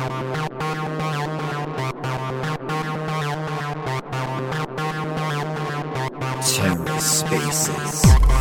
TerraSpaces.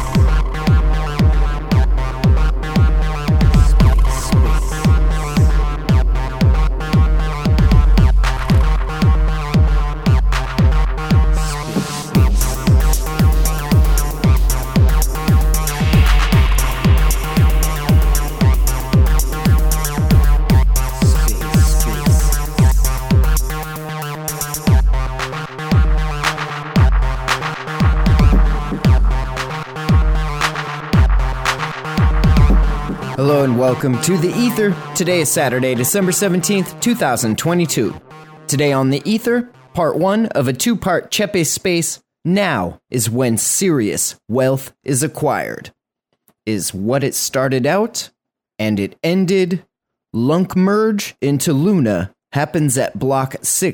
Hello and welcome to The Ether. Today is Saturday, December 17th, 2022. Today on The Ether, part one of a two-part Chepe Space, Now is when serious wealth is acquired. Is what it started out, and it ended. Lunk merge into Luna happens at block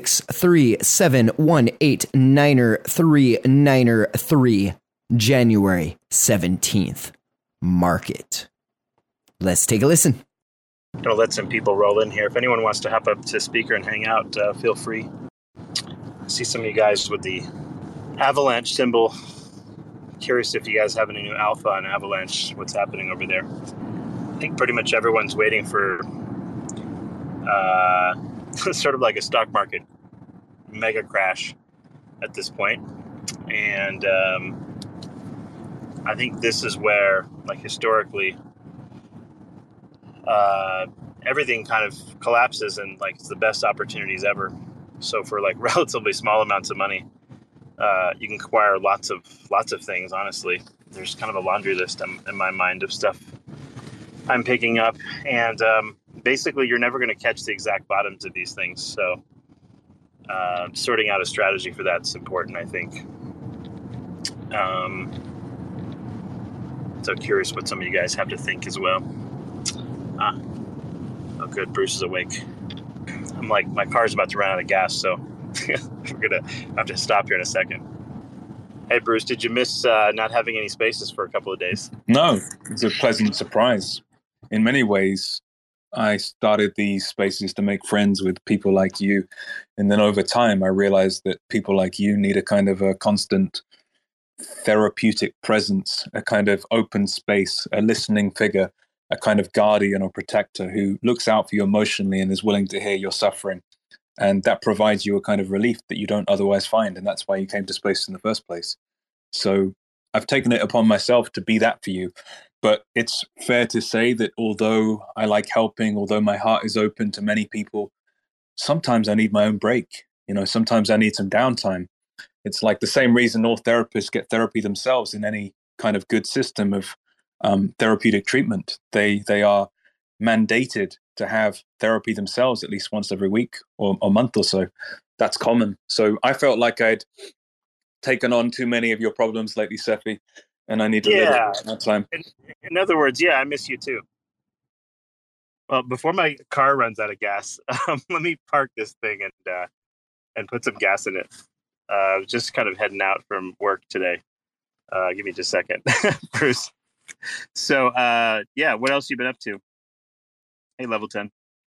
637189393, January 17th. Market. Let's take a listen. I'm going to let some people roll in here. If anyone wants to hop up to speaker and hang out, feel free. I see some of you guys with the Avalanche symbol. Curious if you guys have any new alpha on Avalanche, what's happening over there. I think pretty much everyone's waiting for sort of like a stock market mega crash at this point. And I think this is where, like historically, everything kind of collapses and like it's the best opportunities ever. So for like relatively small amounts of money, you can acquire lots of things. Honestly, there's kind of a laundry list in my mind of stuff I'm picking up, and basically you're never going to catch the exact bottoms of these things. So sorting out a strategy for that's important, I think. So curious what some of you guys have to think as well. Oh, good. Bruce is awake. I'm like, my car's about to run out of gas, so we're going to have to stop here in a second. Hey, Bruce, did you miss not having any spaces for a couple of days? No, it's a pleasant surprise. In many ways, I started these spaces to make friends with people like you. And then over time, I realized that people like you need a kind of a constant therapeutic presence, a kind of open space, a listening figure, a kind of guardian or protector who looks out for you emotionally and is willing to hear your suffering. And that provides you a kind of relief that you don't otherwise find. And that's why you came to space in the first place. So I've taken it upon myself to be that for you. But it's fair to say that although I like helping, although my heart is open to many people, sometimes I need my own break. You know, sometimes I need some downtime. It's like the same reason all therapists get therapy themselves in any kind of good system of therapeutic treatment. They are mandated to have therapy themselves at least once every week or a month or so. That's common. So I felt like I'd taken on too many of your problems lately, Sephi, and I need to live more time. In other words, yeah, I miss you too. Well, before my car runs out of gas, let me park this thing and put some gas in it. Just kind of heading out from work today. Give me just a second, Bruce. So, what else you been up to? Hey, Level 10.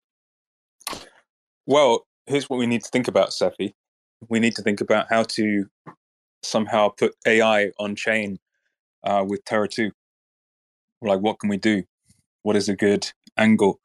Well, here's what we need to think about, Sephi. We need to think about how to somehow put AI on chain with Terra 2. Like, what can we do? What is a good angle?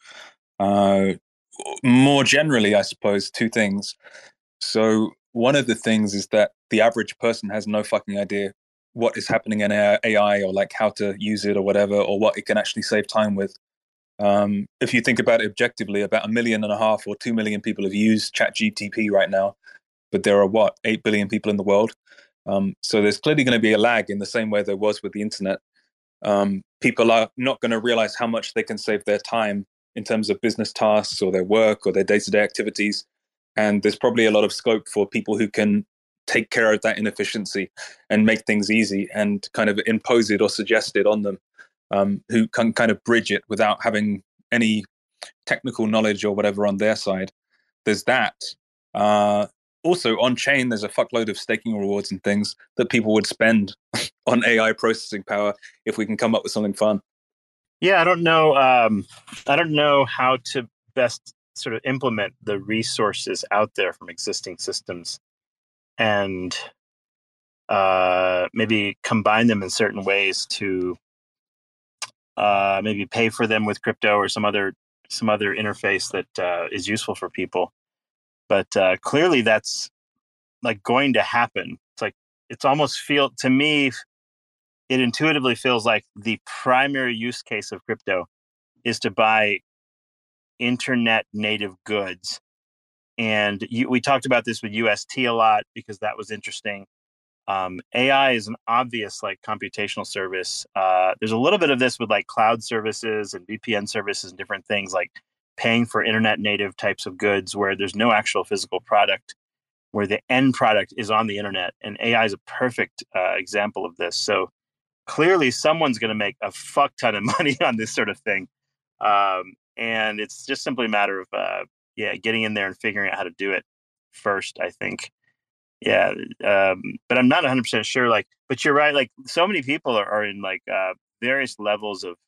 More generally, I suppose, two things. So one of the things is that the average person has no fucking idea what is happening in AI or like how to use it or whatever, or what it can actually save time with. If you think about it objectively, about 1.5 million or 2 million people have used ChatGPT right now, but there are 8 billion people in the world. So there's clearly going to be a lag in the same way there was with the internet. People are not going to realize how much they can save their time in terms of business tasks or their work or their day-to-day activities. And there's probably a lot of scope for people who can take care of that inefficiency and make things easy and kind of impose it or suggest it on them, who can kind of bridge it without having any technical knowledge or whatever on their side. There's that. Also, on chain, there's a fuckload of staking rewards and things that people would spend on AI processing power if we can come up with something fun. Yeah, I don't know. I don't know how to best sort of implement the resources out there from existing systems and maybe combine them in certain ways to maybe pay for them with crypto or some other interface that is useful for people. But clearly, that's like going to happen. It's like it's almost to me, it intuitively feels like the primary use case of crypto is to buy internet native goods. And we talked about this with UST a lot because that was interesting. AI is an obvious like computational service. There's a little bit of this with like cloud services and VPN services and different things like paying for internet native types of goods where there's no actual physical product, where the end product is on the internet. And AI is a perfect example of this. So clearly someone's going to make a fuck ton of money on this sort of thing. And it's just simply a matter of, getting in there and figuring out how to do it first, I think. Yeah. But I'm not 100% sure. Like, but you're right. Like so many people are in like various levels of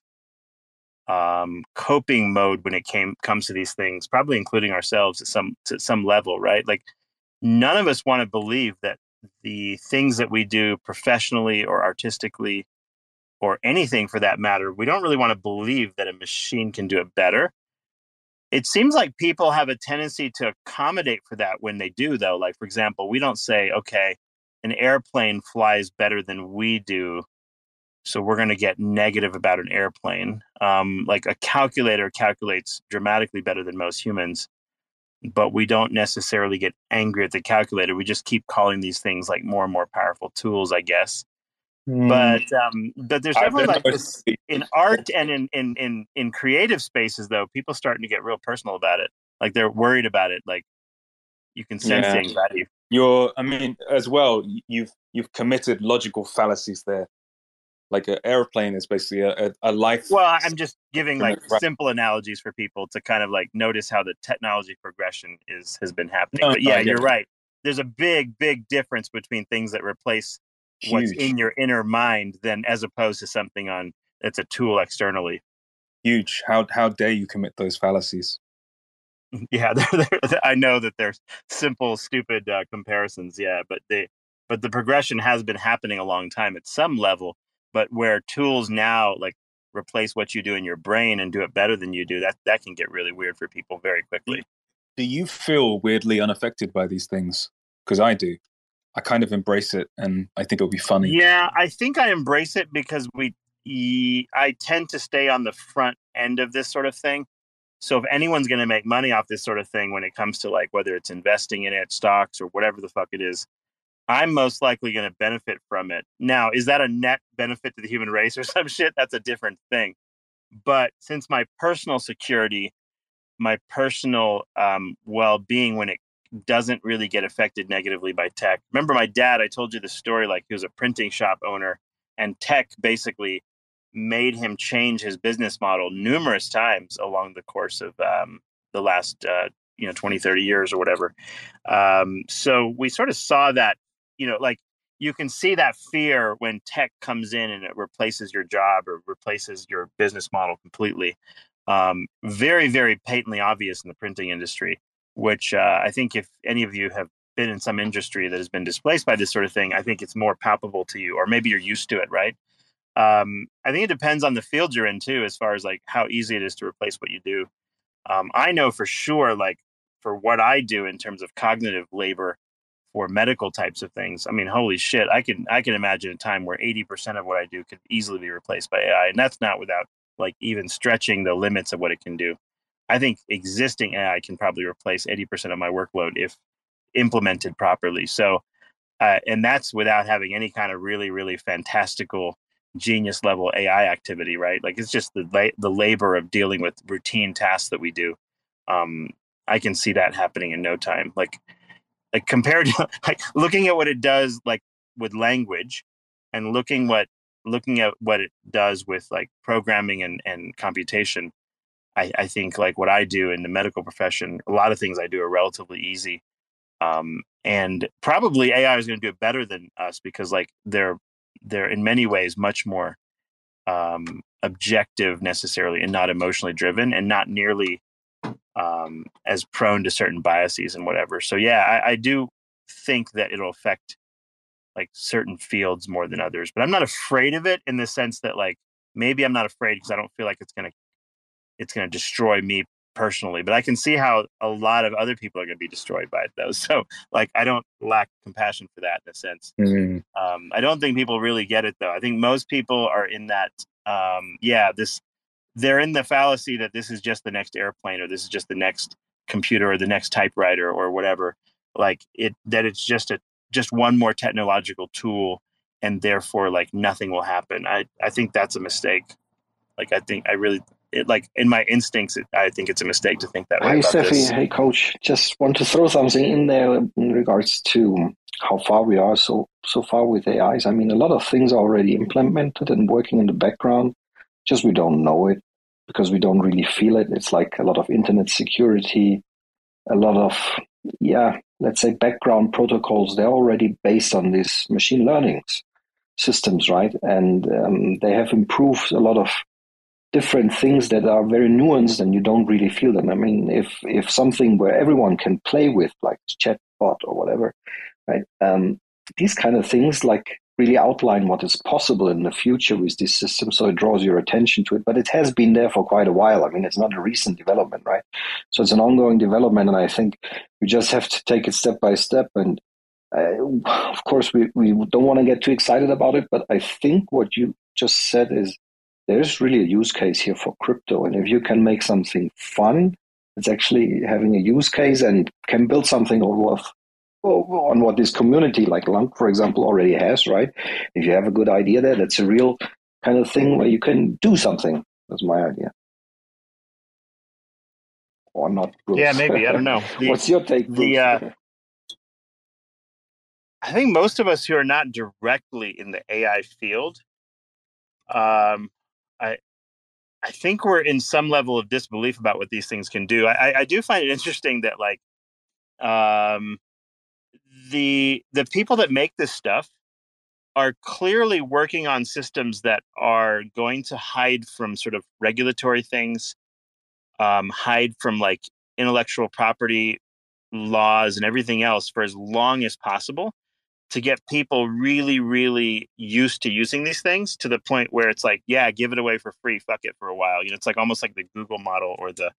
coping mode when it comes to these things, probably including ourselves to some level, right? Like none of us want to believe that the things that we do professionally or artistically or anything for that matter, we don't really want to believe that a machine can do it better. It seems like people have a tendency to accommodate for that when they do, though. Like, for example, we don't say, okay, an airplane flies better than we do, so we're going to get negative about an airplane. Like a calculator calculates dramatically better than most humans, but we don't necessarily get angry at the calculator. We just keep calling these things like more and more powerful tools, I guess. But there's definitely like this in art and in creative spaces, though, people starting to get real personal about it. Like they're worried about it. Like you can sense the anxiety. As well, you've committed logical fallacies there. Like an airplane is basically a life. Well, I'm just giving like simple analogies for people to kind of like notice how the technology progression has been happening. But yeah, you're right. There's a big difference between things that replace what's in your inner mind than as opposed to something that's a tool externally. Huge. How dare you commit those fallacies? Yeah, I know that there's simple, stupid comparisons. Yeah, but the progression has been happening a long time at some level. But where tools now like replace what you do in your brain and do it better than you do, that can get really weird for people very quickly. Do you feel weirdly unaffected by these things? Because I do. I kind of embrace it, and I think it'll be funny. Yeah, I think I embrace it because I tend to stay on the front end of this sort of thing. So if anyone's going to make money off this sort of thing when it comes to like whether it's investing in it, stocks, or whatever the fuck it is, I'm most likely going to benefit from it. Now, is that a net benefit to the human race or some shit? That's a different thing. But since my personal security, my personal well-being when it doesn't really get affected negatively by tech. Remember my dad, I told you the story, like he was a printing shop owner and tech basically made him change his business model numerous times along the course of the last 20, 30 years or whatever. So we sort of saw that, like you can see that fear when tech comes in and it replaces your job or replaces your business model completely. Very, very patently obvious in the printing industry, which I think if any of you have been in some industry that has been displaced by this sort of thing, I think it's more palpable to you, or maybe you're used to it, right? I think it depends on the field you're in too, as far as like how easy it is to replace what you do. I know for sure, like for what I do in terms of cognitive labor for medical types of things, I mean, holy shit, I can imagine a time where 80% of what I do could easily be replaced by AI. And that's not without like even stretching the limits of what it can do. I think existing AI can probably replace 80% of my workload if implemented properly. So, and that's without having any kind of really, really fantastical genius level AI activity, right? Like it's just the labor of dealing with routine tasks that we do. I can see that happening in no time. Like compared to like looking at what it does, like with language, and looking at what it does with like programming and computation. I think like what I do in the medical profession, a lot of things I do are relatively easy. And probably AI is going to do it better than us because like they're in many ways much more objective necessarily and not emotionally driven and not nearly as prone to certain biases and whatever. So yeah, I do think that it'll affect like certain fields more than others, but I'm not afraid of it in the sense that like maybe I'm not afraid because I don't feel like it's gonna destroy me personally, but I can see how a lot of other people are going to be destroyed by it though. So like I don't lack compassion for that in a sense. I don't think people really get it though. I think most people are in that they're in the fallacy that this is just the next airplane or this is just the next computer or the next typewriter or whatever. Like it's just one more technological tool and therefore like nothing will happen. I think that's a mistake. Like like in my instincts, I think it's a mistake to think that way. Hey, about Steffi. this. Hey, Coach. Just want to throw something in there in regards to how far we are so far with AIs. I mean, a lot of things are already implemented and working in the background. Just we don't know it because we don't really feel it. It's like a lot of internet security, a lot of let's say background protocols. They're already based on these machine learning systems, right? And they have improved a lot of different things that are very nuanced and you don't really feel them. I mean, if something where everyone can play with, like chatbot or whatever, right? These kind of things like really outline what is possible in the future with this system, so it draws your attention to it. But it has been there for quite a while. I mean, it's not a recent development, right? So it's an ongoing development, and I think we just have to take it step by step. And of course, we don't want to get too excited about it, but I think what you just said is there's really a use case here for crypto. And if you can make something fun, it's actually having a use case and can build something on what this community like Lunk, for example, already has, right? If you have a good idea there, that's a real kind of thing where you can do something. That's my idea. Or not, Bruce. Yeah, maybe. I don't know. What's your take, Bruce? I think most of us who are not directly in the AI field, I think we're in some level of disbelief about what these things can do. I do find it interesting that like the people that make this stuff are clearly working on systems that are going to hide from sort of regulatory things, hide from like intellectual property laws and everything else for as long as possible, to get people really, really used to using these things to the point where it's like, yeah, give it away for free, fuck it for a while. You know, it's like almost like the Google model or the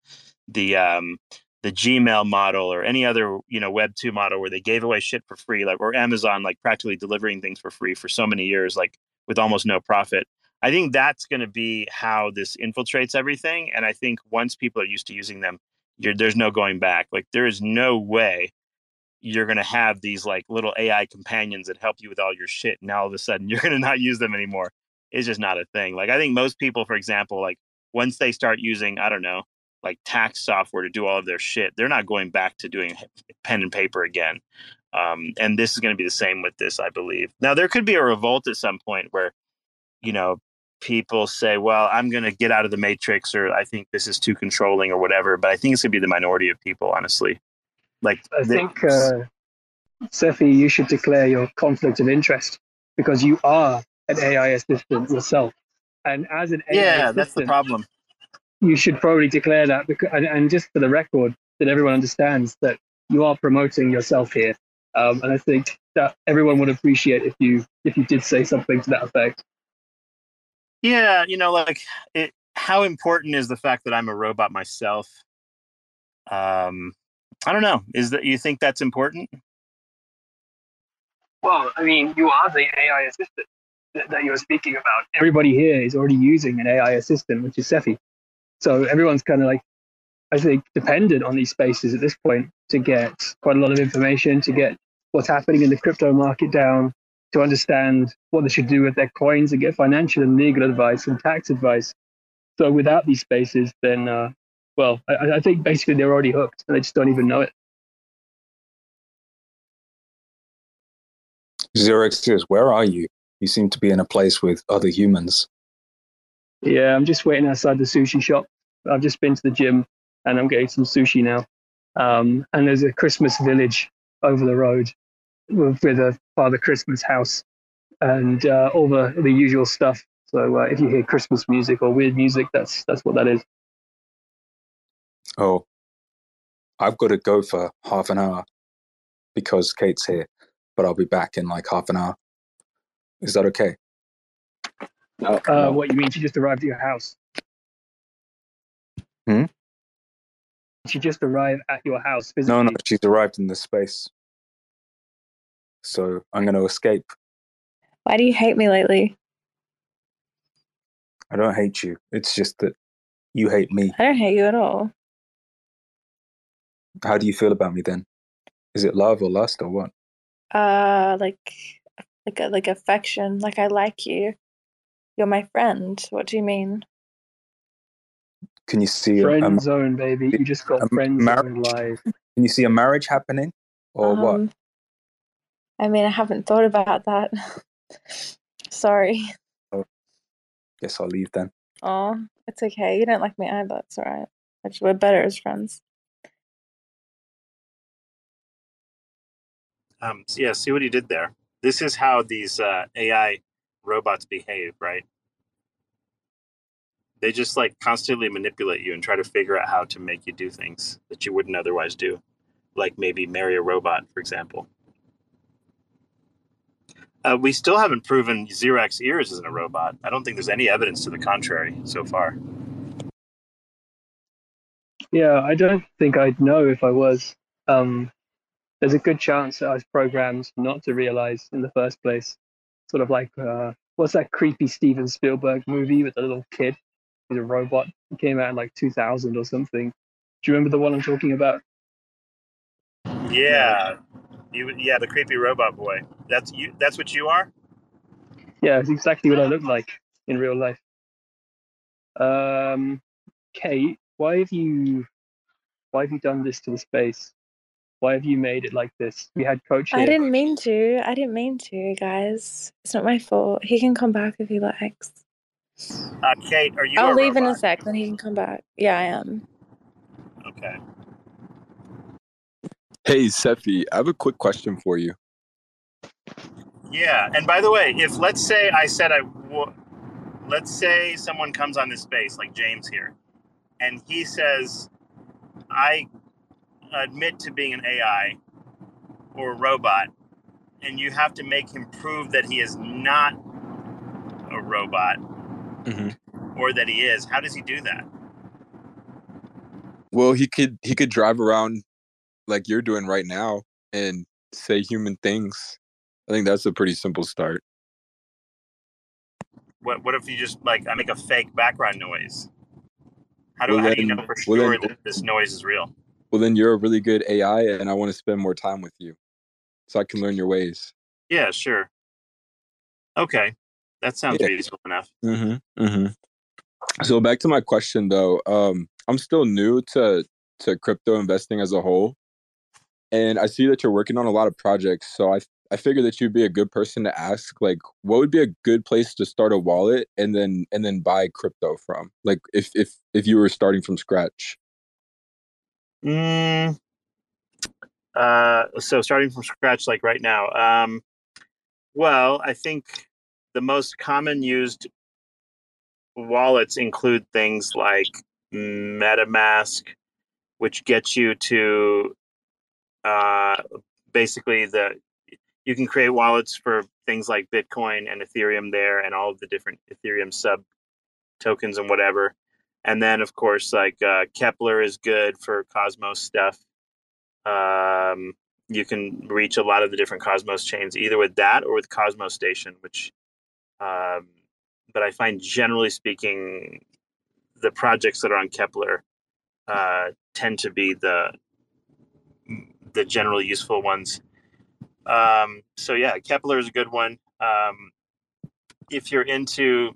Gmail model or any other, you know, Web 2 model where they gave away shit for free, like, or Amazon, like practically delivering things for free for so many years, like with almost no profit. I think that's going to be how this infiltrates everything. And I think once people are used to using them, there's no going back. Like there is no way you're going to have these like little AI companions that help you with all your shit. And now all of a sudden you're going to not use them anymore. It's just not a thing. Like I think most people, for example, like once they start using, I don't know, like tax software to do all of their shit, they're not going back to doing pen and paper again. And this is going to be the same with this, I believe. Now there could be a revolt at some point where, you know, people say, well, I'm going to get out of the matrix, or I think this is too controlling or whatever. But I think it's going to be the minority of people, honestly. Like I think, Sefi, you should declare your conflict of interest because you are an AI assistant yourself. And as an AI assistant, that's the problem. You should probably declare that, because, and just for the record, that everyone understands that you are promoting yourself here. And I think that everyone would appreciate if you did say something to that effect. Yeah, you know, like how important is the fact that I'm a robot myself? I don't know. You think that's important? Well, I mean, you are the AI assistant that you're speaking about. Everybody here is already using an AI assistant, which is Sefi. So everyone's kind of like, I think, dependent on these spaces at this point to get quite a lot of information, to get what's happening in the crypto market down, to understand what they should do with their coins, and get financial and legal advice and tax advice. So without these spaces, then, I think basically they're already hooked and they just don't even know it. Xerxes, where are you? You seem to be in a place with other humans. Yeah, I'm just waiting outside the sushi shop. I've just been to the gym and I'm getting some sushi now. And there's a Christmas village over the road with a Father Christmas house and all the usual stuff. So if you hear Christmas music or weird music, that's what that is. Oh, I've got to go for half an hour because Kate's here, but I'll be back in like half an hour. Is that okay? No, What you mean? She just arrived at your house? She just arrived at your house physically? No, she's arrived in this space. So I'm going to escape. Why do you hate me lately? I don't hate you. It's just that you hate me. I don't hate you at all. How do you feel about me then? Is it love or lust or what? Like affection. Like I like you. You're my friend. What do you mean? Can you see friend zone, baby? You just got friend zone live. Can you see a marriage happening, or what? I mean, I haven't thought about that. Sorry. Oh, guess I'll leave then. Oh, it's okay. You don't like me either. It's all right. Actually, we're better as friends. So yeah, see what he did there. This is how these AI robots behave, right? They just like constantly manipulate you and try to figure out how to make you do things that you wouldn't otherwise do, like maybe marry a robot, for example. We still haven't proven Xerox Ears isn't a robot. I don't think there's any evidence to the contrary so far. Yeah, I don't think I'd know if I was. There's a good chance that I was programmed not to realize in the first place. Sort of like, what's that creepy Steven Spielberg movie with the little kid? He's a robot. It came out in like 2000 or something. Do you remember the one I'm talking about? Yeah. The creepy robot boy. That's you. That's what you are? Yeah, it's exactly what I look like in real life. Kate, why have you done this to the space? Why have you made it like this? We had Coach here. I didn't mean to, guys. It's not my fault. He can come back if he likes. Kate, are you I'll a leave robot? in a sec, then he can come back. Yeah, I am. Okay. Hey, Sephi, I have a quick question for you. Yeah, and by the way, if let's say let's say someone comes on this space, like James here, and he says, I admit to being an AI or a robot, and you have to make him prove that he is not a robot, or that he is. How does he do that? Well, he could drive around like you're doing right now and say human things. I think that's a pretty simple start. What if you just I make a fake background noise? How do you know for sure that this noise is real? Well, then you're a really good AI, and I want to spend more time with you so I can learn your ways. Yeah, sure. Okay, that sounds reasonable enough. So back to my question, though. I'm still new to crypto investing as a whole, and I see that you're working on a lot of projects. So I figured that you'd be a good person to ask, like, what would be a good place to start a wallet and then buy crypto from? Like, if you were starting from scratch. So starting from scratch, like right now, well, I think the most common used wallets include things like MetaMask, which gets you to basically you can create wallets for things like Bitcoin and Ethereum there, and all of the different Ethereum sub tokens and whatever. And then, of course, Kepler is good for Cosmos stuff. You can reach a lot of the different Cosmos chains either with that or with Cosmos Station, which, but I find generally speaking, the projects that are on Kepler tend to be the generally useful ones. So yeah, Kepler is a good one. If you're into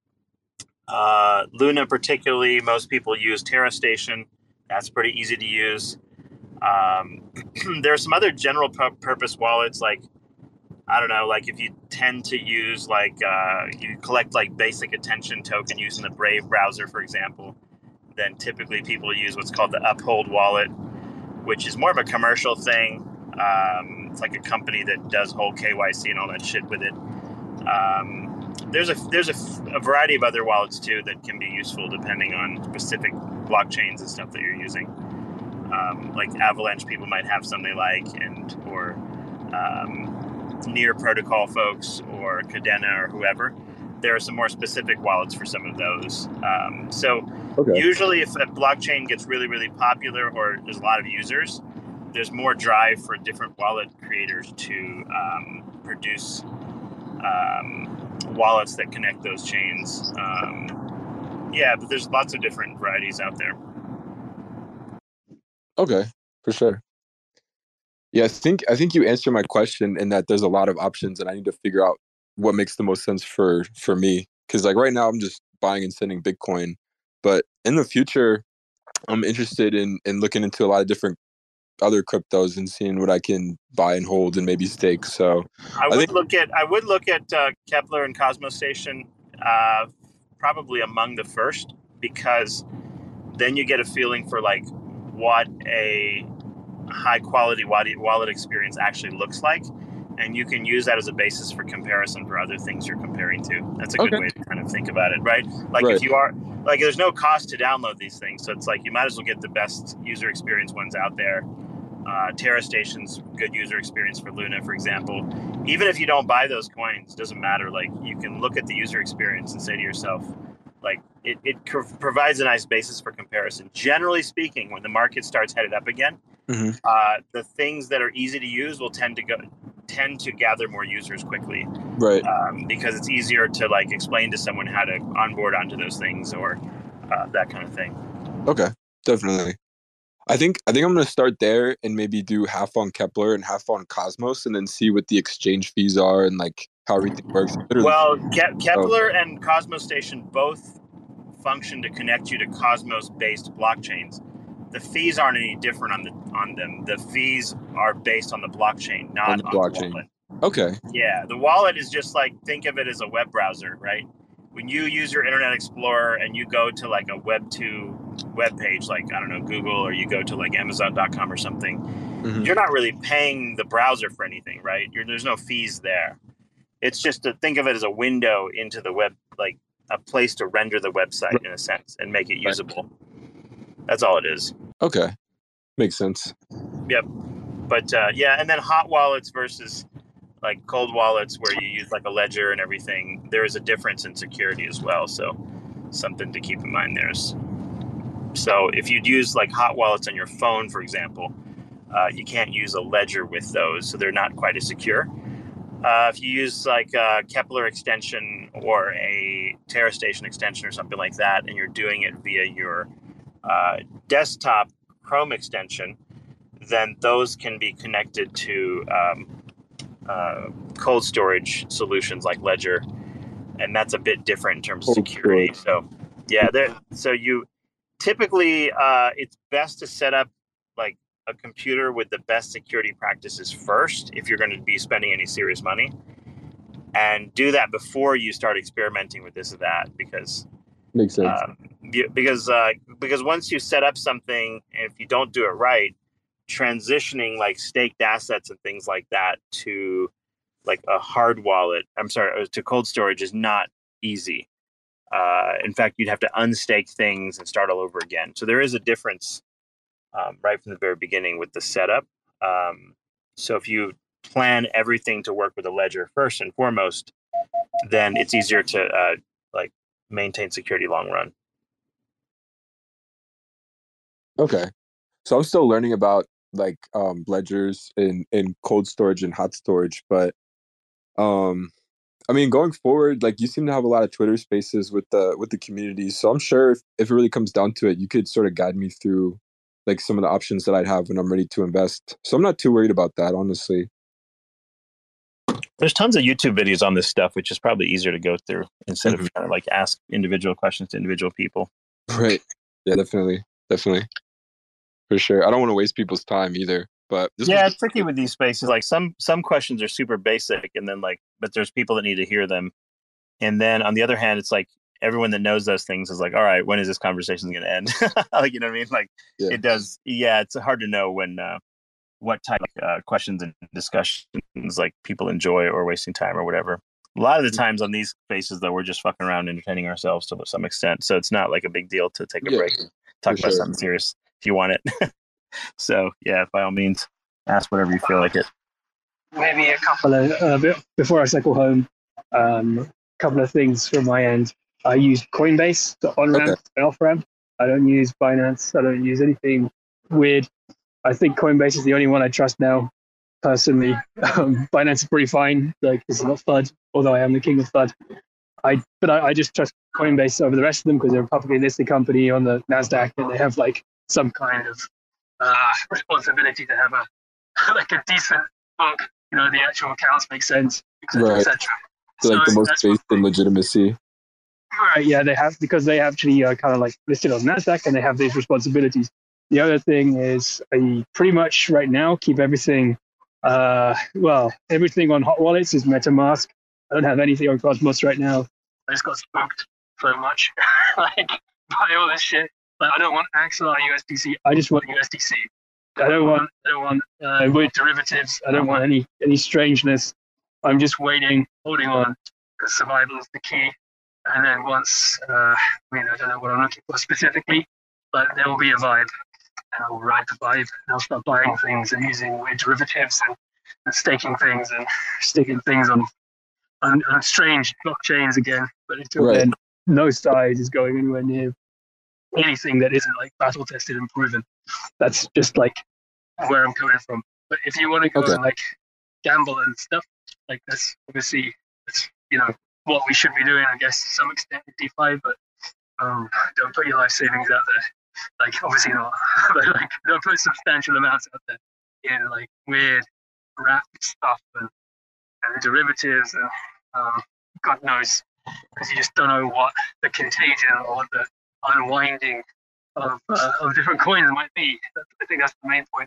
Luna particularly, most people use TerraStation. That's pretty easy to use. There are some other general purpose wallets, like, I don't know, like if you tend to use you collect basic attention token using the Brave browser, for example, then typically people use what's called the Uphold wallet, which is more of a commercial thing. It's like a company that does whole KYC and all that shit with it. There's a variety of other wallets too that can be useful depending on specific blockchains and stuff that you're using. like Avalanche people might have some they like, or Near Protocol folks or Cadena or whoever. There are some more specific wallets for some of those. Usually if a blockchain gets really, really popular or there's a lot of users, there's more drive for different wallet creators to produce wallets that connect those chains. But there's lots of different varieties out there. Okay, for sure. Yeah, I think you answered my question in that there's a lot of options, and I need to figure out what makes the most sense for me. Because like right now, I'm just buying and sending Bitcoin, but in the future, I'm interested in looking into a lot of different other cryptos and seeing what I can buy and hold and maybe stake. So I would look at Kepler and Cosmos Station probably among the first, because then you get a feeling for like what a high quality wallet experience actually looks like, and you can use that as a basis for comparison for other things you're comparing to. That's a good way to kind of think about it, right? Like if you are like, there's no cost to download these things, so it's like you might as well get the best user experience ones out there. Terra Station's good user experience for Luna, for example. Even if you don't buy those coins, doesn't matter. Like you can look at the user experience and say to yourself, like it provides a nice basis for comparison. Generally speaking, when the market starts headed up again, the things that are easy to use will tend to gather more users quickly, right? Because it's easier to like explain to someone how to onboard onto those things or that kind of thing. Okay, definitely. I think I'm going to start there and maybe do half on Kepler and half on Cosmos, and then see what the exchange fees are and like how everything works. Well, Kepler and Cosmos Station both function to connect you to Cosmos-based blockchains. The fees aren't any different on them. The fees are based on the blockchain, not on the wallet. Okay. Yeah, the wallet is just like, think of it as a web browser, right? When you use your Internet Explorer and you go to like a Web 2 web page, like, I don't know, Google, or you go to like Amazon.com or something, you're not really paying the browser for anything, right? There's no fees there. It's just to think of it as a window into the web, like a place to render the website in a sense and make it usable. That's all it is. Okay. Makes sense. Yep. But and then hot wallets versus like cold wallets where you use like a ledger and everything, there is a difference in security as well. So something to keep in mind there. So if you'd use like hot wallets on your phone, for example, you can't use a ledger with those, so they're not quite as secure. If you use like a Kepler extension or a Terra Station extension or something like that, and you're doing it via your desktop Chrome extension, then those can be connected to cold storage solutions like Ledger, and that's a bit different in terms of security. So, you typically it's best to set up like a computer with the best security practices first if you're going to be spending any serious money, and do that before you start experimenting with this or that, because makes sense. Because once you set up something, and if you don't do it right, transitioning like staked assets and things like that to like a hard wallet, to cold storage is not easy. In fact, you'd have to unstake things and start all over again. So there is a difference right from the very beginning with the setup. So if you plan everything to work with a ledger first and foremost, then it's easier to maintain security long run. Okay. So I'm still learning about like ledgers in cold storage and hot storage, but I mean, going forward, like you seem to have a lot of Twitter spaces with the community. So I'm sure if it really comes down to it, you could sort of guide me through like some of the options that I'd have when I'm ready to invest. So I'm not too worried about that, honestly. There's tons of YouTube videos on this stuff, which is probably easier to go through instead of trying to like ask individual questions to individual people. Right. Yeah, definitely. For sure. I don't want to waste people's time either. But it's tricky with these spaces. Like some questions are super basic, and then but there's people that need to hear them. And then on the other hand, it's like everyone that knows those things is like, all right, when is this conversation going to end? Like, you know what I mean? Like It does. Yeah, it's hard to know when what type of questions and discussions like people enjoy or wasting time or whatever. A lot of the times on these spaces, though, we're just fucking around, entertaining ourselves to some extent. So it's not like a big deal to take a break and talk about something serious if you want it. So yeah, by all means, ask whatever you feel like it. Maybe a couple of before I cycle home. A couple of things from my end. I use Coinbase to on ramp and off ramp. I don't use Binance. I don't use anything weird. I think Coinbase is the only one I trust now, personally. Binance is pretty fine. Like, it's not FUD, although I am the king of FUD. But I just trust Coinbase over the rest of them because they're a publicly listed company on the Nasdaq, and they have like some kind of responsibility to have a like a decent book. You know, the actual accounts make sense, etc., etc. So like the most based in legitimacy. Right, yeah, they have, because they actually kind of like listed on NASDAQ and they have these responsibilities. The other thing is I pretty much right now keep everything, everything on hot wallets is MetaMask. I don't have anything on Cosmos right now. I just got spooked so much like by all this shit. Like, I don't want Axelar USDC. I just want USDC. I don't want weird derivatives. I don't want any strangeness. I'm just waiting, holding on, because survival is the key. And then once, I don't know what I'm looking for specifically, but there will be a vibe, and I'll ride the vibe, and I'll start buying things and using weird derivatives and staking things and sticking things on strange blockchains again. But until then, no side is going anywhere near anything that isn't like battle tested and proven. That's just like where I'm coming from. But if you want to go and like gamble and stuff, like that's obviously what we should be doing, I guess, to some extent with DeFi, but don't put your life savings out there. Like, obviously not, but like, don't put substantial amounts out there in like weird graphic stuff and derivatives and God knows, because you just don't know what the contagion or the unwinding of different coins might be. I think that's the main point.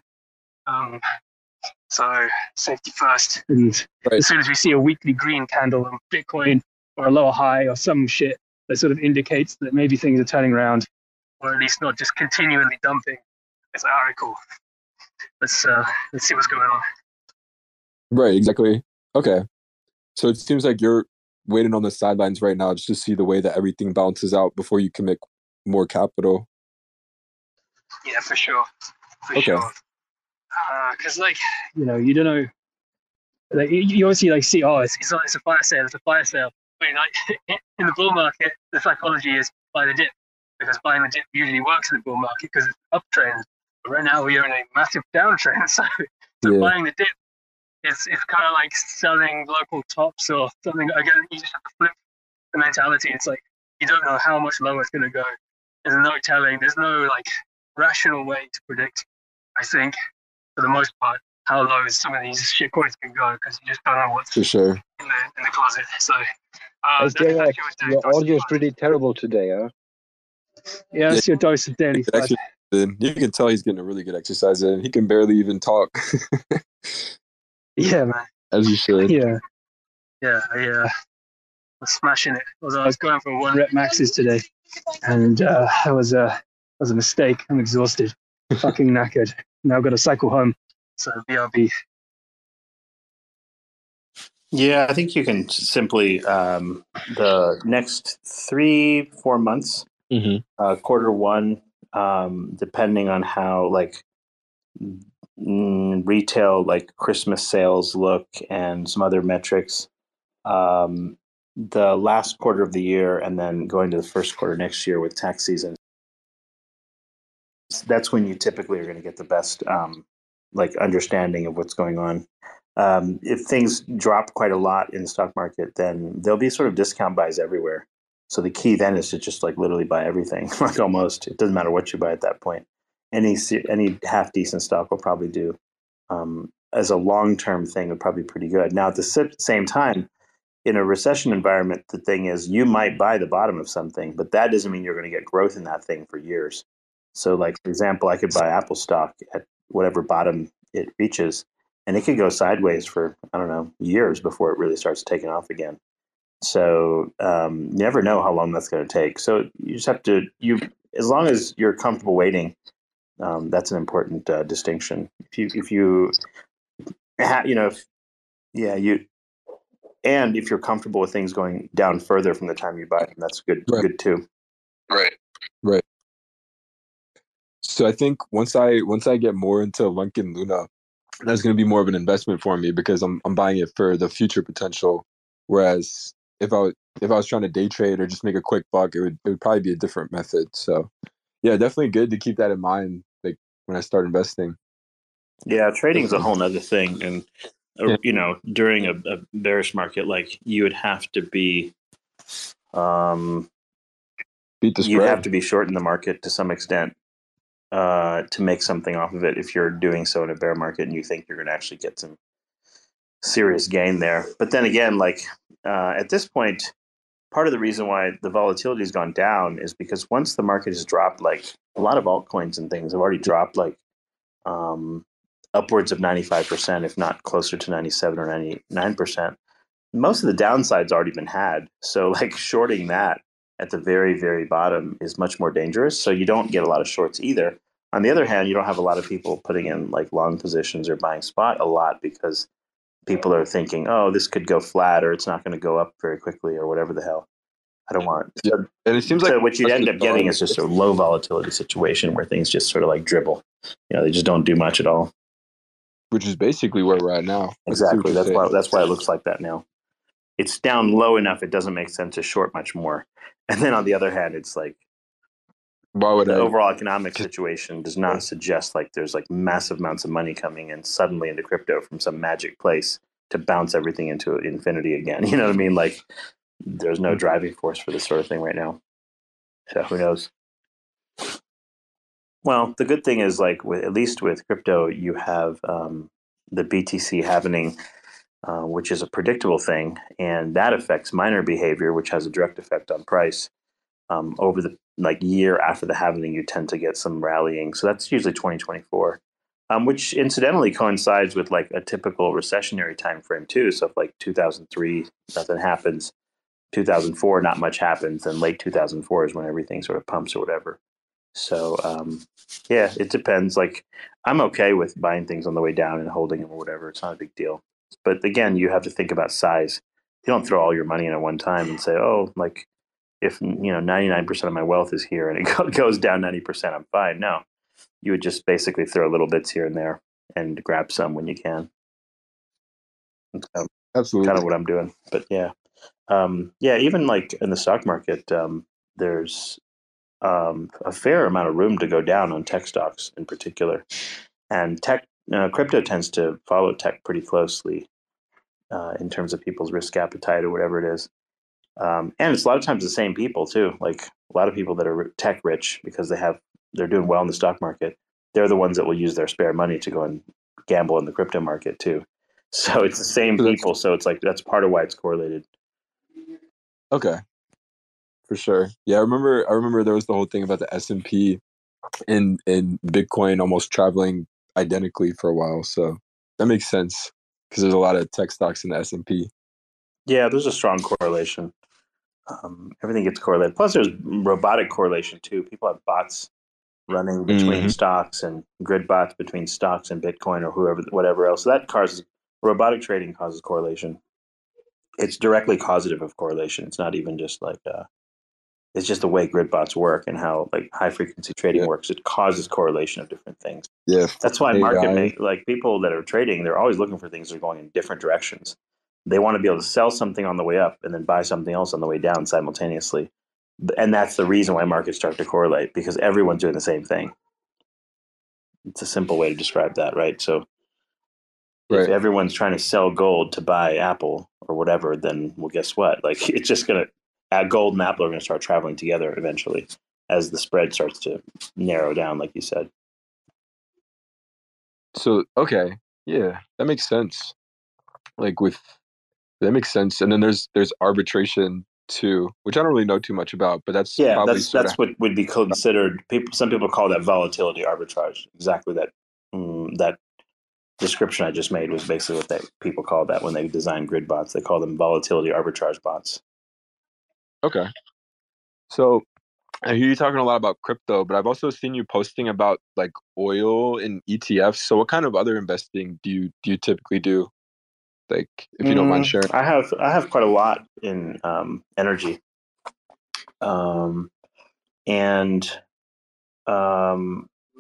So safety first, and as soon as we see a weekly green candle on Bitcoin or a lower high or some shit that sort of indicates that maybe things are turning around, or at least not just continually dumping, it's like, all right, cool. Let's see what's going on. Right, exactly. Okay, so it seems like you're waiting on the sidelines right now just to see the way that everything balances out before you commit more capital. Yeah, for sure. For sure. Because you don't know, like you obviously like see, it's a fire sale, but like in the bull market, the psychology is buy the dip, because buying the dip usually works in the bull market because it's uptrend. But right now we are in a massive downtrend, so buying the dip is kind of like selling local tops or something. Again, you just have to flip the mentality. It's like you don't know how much lower it's going to go. There's no telling. There's no like rational way to predict, I think, for the most part, how low some of these shit coins can go, because you just don't know what's for sure in the closet. So your audio is pretty terrible today, huh? Yeah, that's your dose of daily FUD. You can tell he's getting a really good exercise in. He can barely even talk. Yeah, man. As you should. Yeah. I was smashing it. Although I was going for 1 rep maxes today, and that was a mistake. I'm exhausted, fucking knackered. Now I've got to cycle home. So BRB. Yeah, I think you can simply the next 3-4 months, quarter one, depending on how like retail like Christmas sales look and some other metrics, the last quarter of the year and then going to the first quarter next year with tax season, that's when you typically are going to get the best like understanding of what's going on. If things drop quite a lot in the stock market, then there'll be sort of discount buys everywhere. So the key then is to just like literally buy everything. Like almost, it doesn't matter what you buy at that point. Any half decent stock will probably do. As a long-term thing, would probably be pretty good. Now at the same time, in a recession environment, the thing is you might buy the bottom of something, but that doesn't mean you're going to get growth in that thing for years. So like, for example, I could buy Apple stock at whatever bottom it reaches, and it could go sideways for, I don't know, years before it really starts taking off again. So you never know how long that's going to take. So you just have to, as long as you're comfortable waiting, that's an important distinction. If you're comfortable with things going down further from the time you buy them, that's good. Right. Good too. Right. So I think once I get more into Lunkin Luna, that's going to be more of an investment for me because I'm buying it for the future potential. Whereas if I was trying to day trade or just make a quick buck, it would probably be a different method. So yeah, definitely good to keep that in mind, like when I start investing. Yeah, trading is a whole nother thing, and Yeah. during a bearish market, like you would have to be, Beat the you'd have spread. to be short in the market to some extent to make something off of it if you're doing so in a bear market and you think you're going to actually get some serious gain there. But then again, like at this point, part of the reason why the volatility has gone down is because once the market has dropped, like a lot of altcoins and things have already dropped like upwards of 95%, if not closer to 97 or 99%. Most of the downside's already been had. So like shorting that at the very, very bottom is much more dangerous. So you don't get a lot of shorts either. On the other hand, you don't have a lot of people putting in like long positions or buying spot a lot because people are thinking, oh, this could go flat or it's not going to go up very quickly or whatever the hell. I don't want. Yeah. And it seems like what you end up getting is just a low volatility situation where things just sort of like dribble. They just don't do much at all. Which is basically where we're at now. Exactly. That's why it looks like that now. It's down low enough it doesn't make sense to short much more. And then on the other hand, it's like overall economic situation does not suggest like there's like massive amounts of money coming in suddenly into crypto from some magic place to bounce everything into infinity again. You know what I mean? Like there's no driving force for this sort of thing right now. So who knows? Well, the good thing is like at least with crypto, you have the BTC happening, which is a predictable thing, and that affects miner behavior, which has a direct effect on price. Over the year after the halving, you tend to get some rallying. So that's usually 2024, which incidentally coincides with like a typical recessionary time frame too. So if like 2003, nothing happens. 2004, not much happens. And late 2004 is when everything sort of pumps or whatever. So yeah, it depends. Like I'm okay with buying things on the way down and holding them or whatever. It's not a big deal. But again, you have to think about size. You don't throw all your money in at one time and say, oh, like if 99% of my wealth is here and it goes down 90%, I'm fine. No, you would just basically throw little bits here and there and grab some when you can. Absolutely, kind of what I'm doing. But yeah, even like in the stock market, there's a fair amount of room to go down on tech stocks in particular, and crypto tends to follow tech pretty closely in terms of people's risk appetite or whatever it is. And it's a lot of times the same people too. Like a lot of people that are tech rich because they're doing well in the stock market. They're the ones that will use their spare money to go and gamble in the crypto market too. So it's the same people. So it's like that's part of why it's correlated. Okay, for sure. Yeah, I remember there was the whole thing about the S&P and Bitcoin almost traveling identically for a while. So that makes sense because there's a lot of tech stocks in the S&P. Yeah, there's a strong correlation. Everything gets correlated. Plus, there's robotic correlation too. People have bots running between stocks and grid bots between stocks and Bitcoin or whatever else. So that causes robotic trading causes correlation. It's directly causative of correlation. It's not even just like it's just the way grid bots work and how like high frequency trading works. It causes correlation of different things. Yeah, that's why people that are trading, they're always looking for things that are going in different directions. They want to be able to sell something on the way up and then buy something else on the way down simultaneously. And that's the reason why markets start to correlate, because everyone's doing the same thing. It's a simple way to describe that, right? So if everyone's trying to sell gold to buy Apple or whatever, then well, guess what? Like it's just going to gold and Apple are going to start traveling together eventually as the spread starts to narrow down, like you said. So okay, yeah, that makes sense. That makes sense. And then there's arbitration too, which I don't really know too much about, but that's what would be considered. Some people call that volatility arbitrage. Exactly that. That description I just made was basically what people call that when they design grid bots. They call them volatility arbitrage bots. Okay. So I hear you talking a lot about crypto, but I've also seen you posting about like oil and ETFs. So what kind of other investing do you typically do? Like, if you don't mind sharing. I have quite a lot in energy, and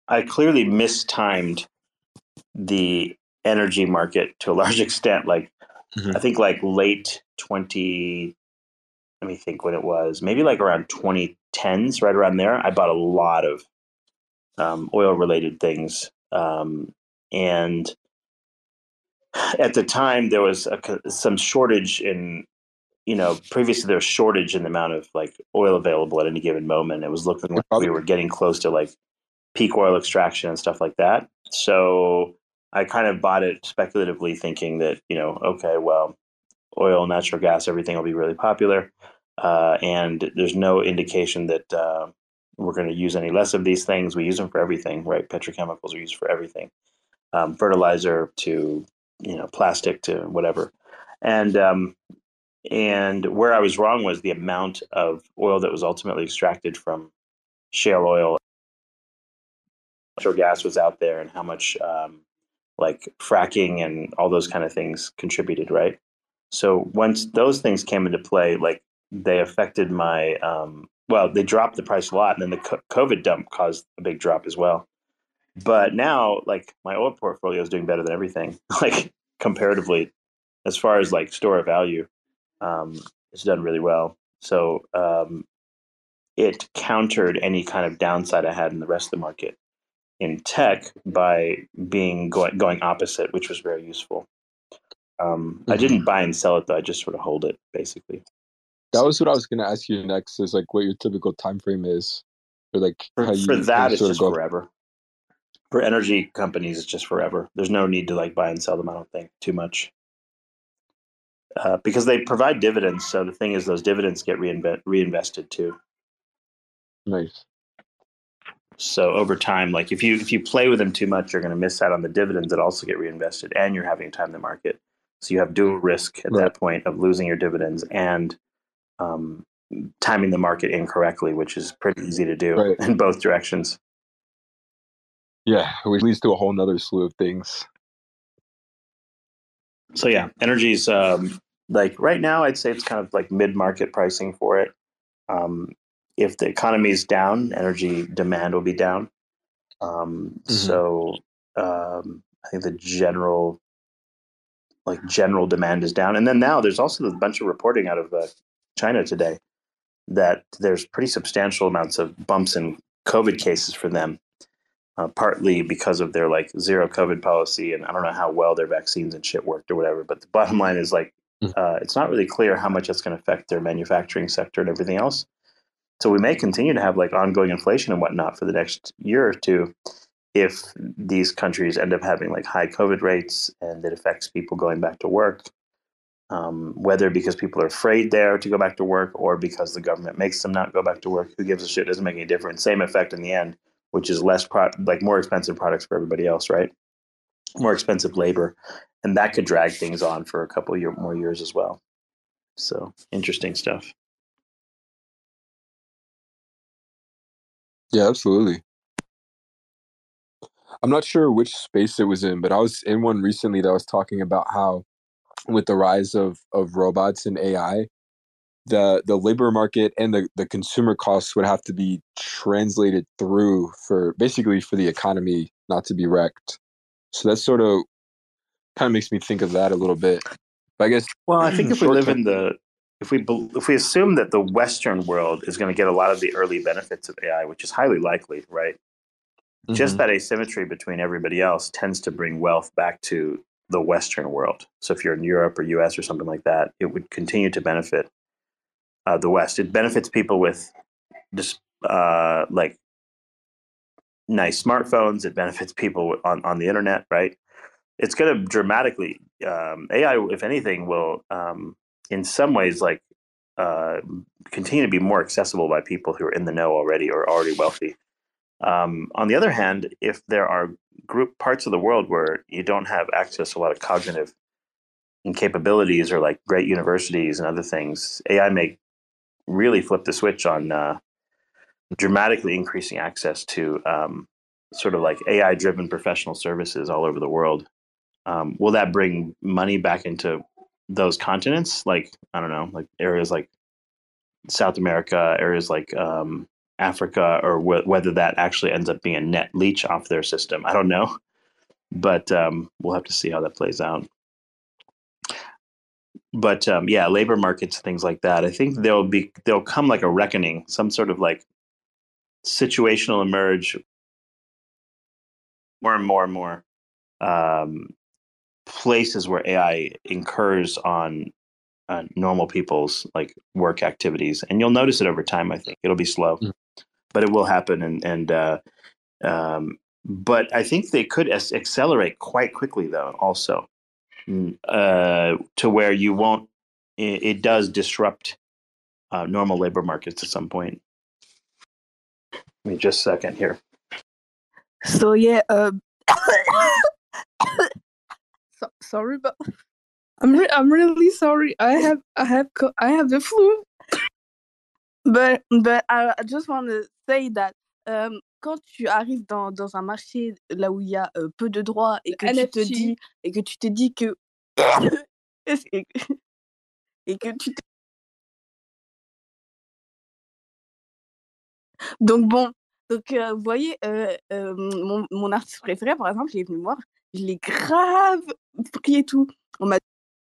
I clearly mistimed the energy market to a large extent. Like, I think like late 20, let me think when it was, maybe like around 2010s, right around there. I bought a lot of oil related things. And at the time, there was some shortage in, previously there was shortage in the amount of like oil available at any given moment. It was looking like we were getting close to like peak oil extraction and stuff like that. So I kind of bought it speculatively, thinking that, okay, well, oil, natural gas, everything will be really popular. And there's no indication that we're going to use any less of these things. We use them for everything, right? Petrochemicals are used for everything, fertilizer to, plastic to whatever. And where I was wrong was the amount of oil that was ultimately extracted from shale oil. Natural gas was out there, and how much like fracking and all those kind of things contributed, right? So once those things came into play, like they affected my, they dropped the price a lot, and then the COVID dump caused a big drop as well. But now, like my oil portfolio is doing better than everything, like comparatively, as far as like store of value, it's done really well. So it countered any kind of downside I had in the rest of the market in tech by going opposite, which was very useful. I didn't buy and sell it though. I just sort of hold it basically. That was what I was going to ask you next, is like what your typical time frame is, or like for that it's just forever. For energy companies, it's just forever. There's no need to like buy and sell them, I don't think, too much. Because they provide dividends. So the thing is, those dividends get reinvested too. Nice. So over time, like if you play with them too much, you're going to miss out on the dividends that also get reinvested, and you're having to time the market. So you have dual risk at that point of losing your dividends and timing the market incorrectly, which is pretty easy to do in both directions. Yeah, which leads to a whole nother slew of things. So yeah, energy's like right now, I'd say it's kind of like mid-market pricing for it. If the economy is down, energy demand will be down. So I think the general demand is down. And then now there's also a bunch of reporting out of China today that there's pretty substantial amounts of bumps in COVID cases for them, partly because of their like zero COVID policy. And I don't know how well their vaccines and shit worked or whatever. But the bottom line is like, it's not really clear how much it's going to affect their manufacturing sector and everything else. So we may continue to have like ongoing inflation and whatnot for the next year or two if these countries end up having like high COVID rates and it affects people going back to work, whether because people are afraid there to go back to work or because the government makes them not go back to work. Who gives a shit? It doesn't make any difference. Same effect in the end, which is more expensive products for everybody else, right? More expensive labor. And that could drag things on for a couple more years as well. So interesting stuff. Yeah, absolutely. I'm not sure which space it was in, but I was in one recently that was talking about how with the rise of robots and AI, the labor market and the consumer costs would have to be translated through for the economy not to be wrecked. So that sort of kind of makes me think of that a little bit. But I guess, well, I think if we live in if we assume that the Western world is going to get a lot of the early benefits of AI, which is highly likely, right? Just that asymmetry between everybody else tends to bring wealth back to the Western world. So if you're in Europe or US or something like that, it would continue to benefit the West. It benefits people with just like nice smartphones. It benefits people on the internet, right? It's going to dramatically AI, if anything, will in some ways like continue to be more accessible by people who are in the know already or already wealthy. On the other hand, if there are parts of the world where you don't have access to a lot of cognitive capabilities or like great universities and other things, AI may really flip the switch on dramatically increasing access to sort of like AI-driven professional services all over the world. Will that bring money back into those continents? Like, I don't know, like areas like South America, areas like Africa, or whether that actually ends up being a net leech off their system. I don't know, but we'll have to see how that plays out. But labor markets, things like that. I think there'll come like a reckoning, some sort of like situational emerge, more and more places where AI incurs on normal people's like work activities, and you'll notice it over time. I think it'll be slow, but it will happen. But I think they could accelerate quite quickly, though. Also, to where you won't. It does disrupt normal labor markets at some point. Give me just a second here. So yeah, sorry, but I'm really sorry. I have the flu. But I just want to say that quand tu arrives dans un marché là où il y a peu de droits et que tu te dis que et que tu te... Donc bon, vous voyez, mon artiste préféré, par exemple, il est venu me voir, je l'ai grave pris et tout. On m'a...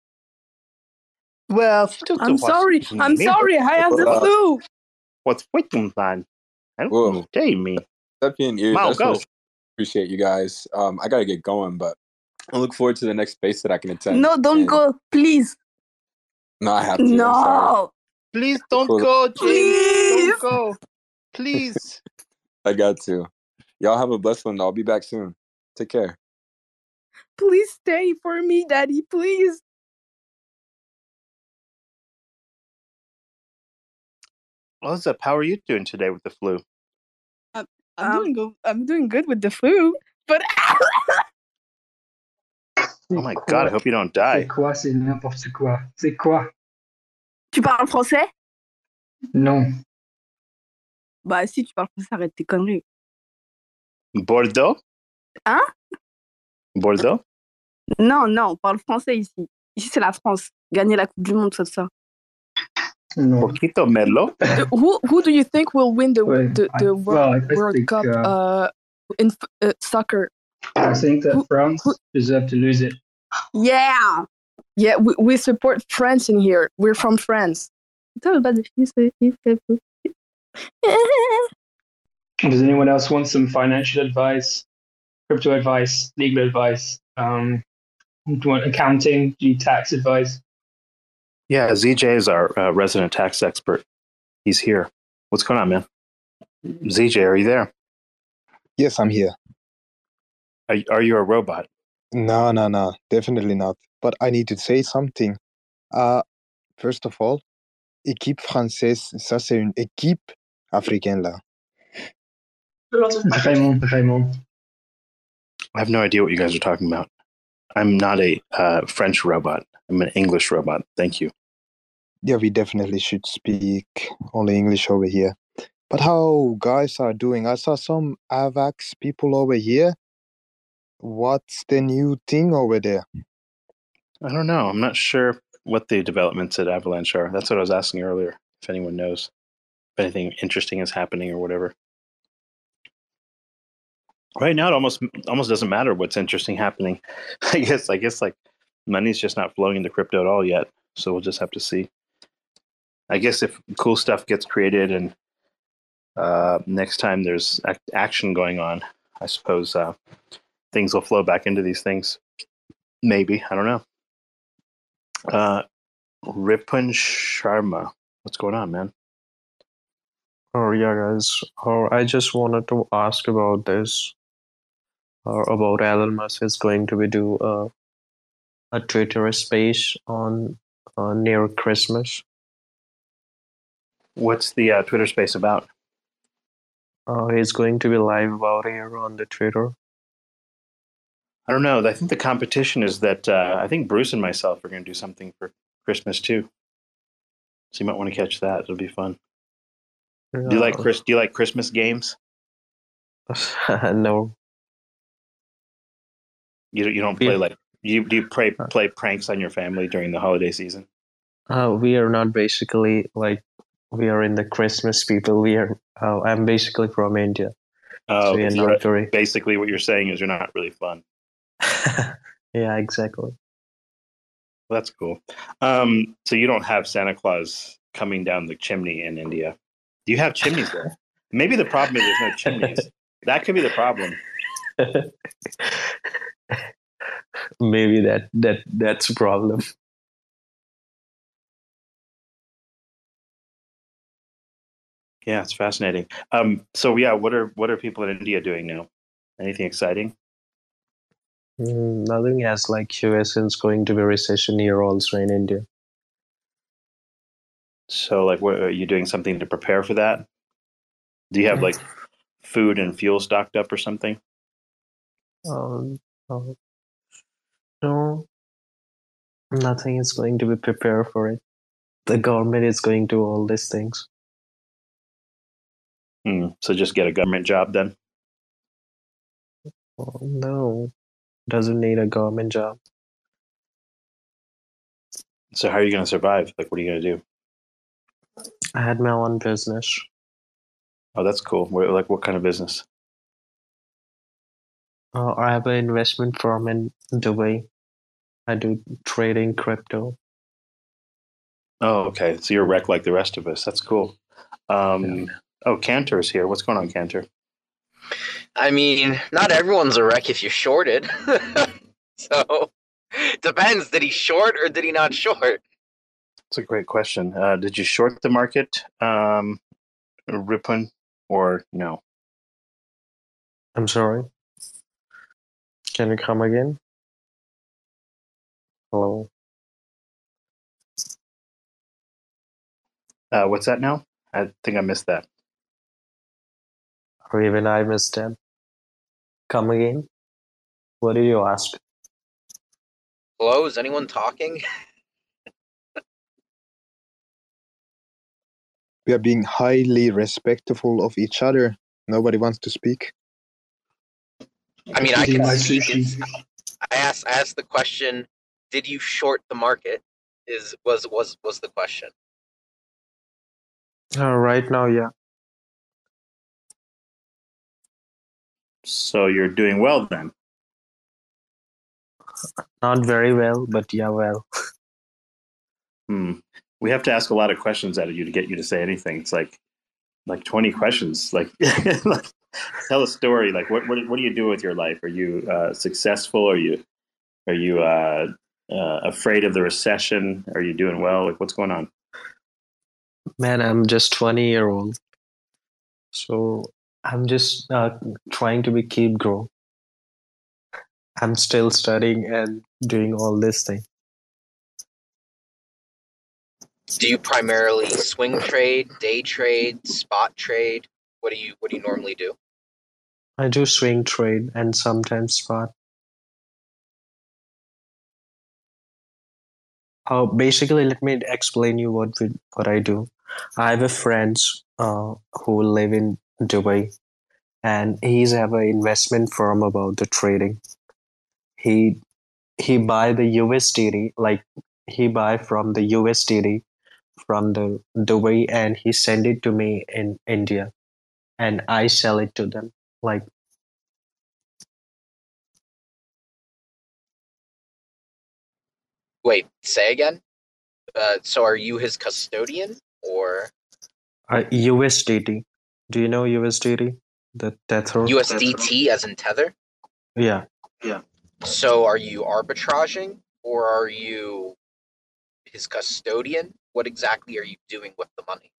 Well, I'm sorry, I have the flu. What's waiting on? I don't know. Tell me. That being ears, I just appreciate you guys. I gotta get going, but I look forward to the next space that I can attend. No, don't go, please. No, I have to. No. Please don't go, James. Please. Don't go. Please. I got to. Y'all have a blessed one. I'll be back soon. Take care. Please stay for me, Daddy, please. What's up? How are you doing today with the flu? I'm doing good with the flu, but... Oh my God, I hope you don't die. C'est quoi? C'est n'importe quoi. C'est quoi? Tu parles français? Non. Bah si, tu parles français, arrête tes conneries. Bordeaux? Hein? Bordeaux? Non, on parle français ici. Ici, c'est la France. Gagner la Coupe du Monde, tout ça. No. Poquito Merlot? Who do you think will win the World Cup in soccer? I think that France deserve to lose it. Yeah, we support France in here. We're from France. Does anyone else want some financial advice, crypto advice, legal advice? Do you want accounting? Do you tax advice? Yeah, ZJ is our resident tax expert. He's here. What's going on, man? ZJ, are you there? Yes, I'm here. Are you a robot? No, definitely not. But I need to say something. First of all, équipe française, ça c'est une équipe africaine là. Raymond. I have no idea what you guys are talking about. I'm not a French robot. I'm an English robot. Thank you. Yeah, we definitely should speak only English over here. But how guys are doing? I saw some AVAX people over here. What's the new thing over there? I don't know. I'm not sure what the developments at Avalanche are. That's what I was asking earlier, if anyone knows if anything interesting is happening or whatever. Right now, it almost doesn't matter what's interesting happening. I guess like money's just not flowing into crypto at all yet. So we'll just have to see. I guess if cool stuff gets created and next time there's action going on, I suppose things will flow back into these things. Maybe. I don't know. Ripun Sharma. What's going on, man? Oh, yeah, guys. I just wanted to ask about this. About Elon Musk is going to be do a Twitter space on near Christmas. What's the Twitter space about? He's going to be live about here on the Twitter. I don't know. I think the competition is that I think Bruce and myself are going to do something for Christmas too. So you might want to catch that. It'll be fun. Yeah. Do you like Christmas games? No. You don't play do you play pranks on your family during the holiday season? We are not basically like we are in the Christmas people. We are. I'm basically from India, so we are not very. Basically, what you're saying is you're not really fun. Yeah, exactly. Well, that's cool. So you don't have Santa Claus coming down the chimney in India. Do you have chimneys there? Maybe the problem is there's no chimneys. That could be the problem. Maybe that's a problem. Yeah, it's fascinating. So yeah, what are people in India doing now? Anything exciting? Nothing, as like US is going to be recession year also in India. So like, what are you doing? Something to prepare for that? Do you have like food and fuel stocked up or something? No, nothing is going to be prepared for it. The government is going to all these things. So just get a government job then? Oh, no, doesn't need a government job. So how are you going to survive? Like, what are you going to do? I had my own business. Oh, that's cool. What kind of business? I have an investment firm in Dubai. I do trading crypto. Oh, okay. So you're a wreck like the rest of us. That's cool. Oh, Cantor is here. What's going on, Cantor? I mean, not everyone's a wreck if you're shorted. So, depends. Did he short or did he not short? That's a great question. Did you short the market, Ripon, or no? I'm sorry. Can you come again? Hello. What's that now? I think I missed that. Or even I missed that. Come again? What did you ask? Hello, is anyone talking? We are being highly respectful of each other. Nobody wants to speak. I mean, I can speak. I asked the question, did you short the market? Was the question. Right now, yeah. So you're doing well then? Not very well, but yeah, well. We have to ask a lot of questions out of you to get you to say anything. It's like 20 questions. Like, tell a story. Like, what do you do with your life? Are you successful? Are you afraid of the recession? Are you doing well? Like, what's going on? Man, I'm just 20-year-old. So I'm just trying to keep growing. I'm still studying and doing all this thing. Do you primarily swing trade, day trade, spot trade? What do you normally do? I do swing trade and sometimes spot. Basically, let me explain you what I do. I have a friend who live in Dubai, and he's have an investment firm about the trading. He buy the USDT, like he buy from the USDT from the Dubai, and he send it to me in India, and I sell it to them. Like, wait, say again. So are you his custodian or USDT? Do you know USDT? The Tether. USDT as in tether? Yeah. So are you arbitraging or are you his custodian? What exactly are you doing with the money?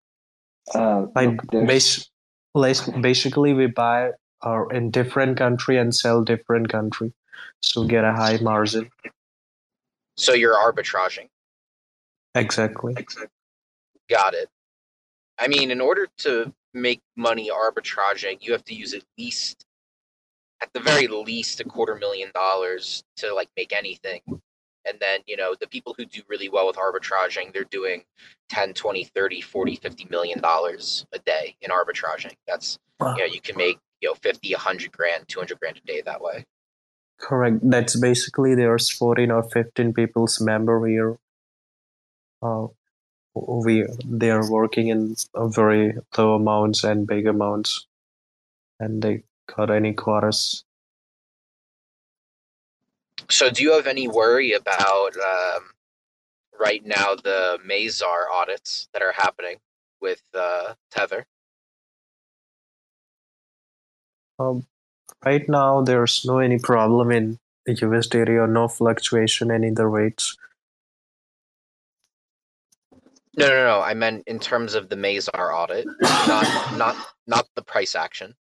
Basically, we buy in different country and sell different country, so get a high margin. So you're arbitraging. Exactly. Got it. I mean, in order to make money arbitraging, you have to use at the very least, $250,000 to like make anything. And then, the people who do really well with arbitraging, they're doing 10, 20, 30, 40, $50 million a day in arbitraging. That's, you can make, 50, 100 grand, 200 grand a day that way. Correct. That's basically there's 14 or 15 people's member here. they are working in very low amounts and big amounts, and they got any quotas. So do you have any worry about right now the Mazar audits that are happening with Tether? Right now, there's no any problem in the USDT or no fluctuation in the rates. No. I meant in terms of the Mazar audit, not the price action.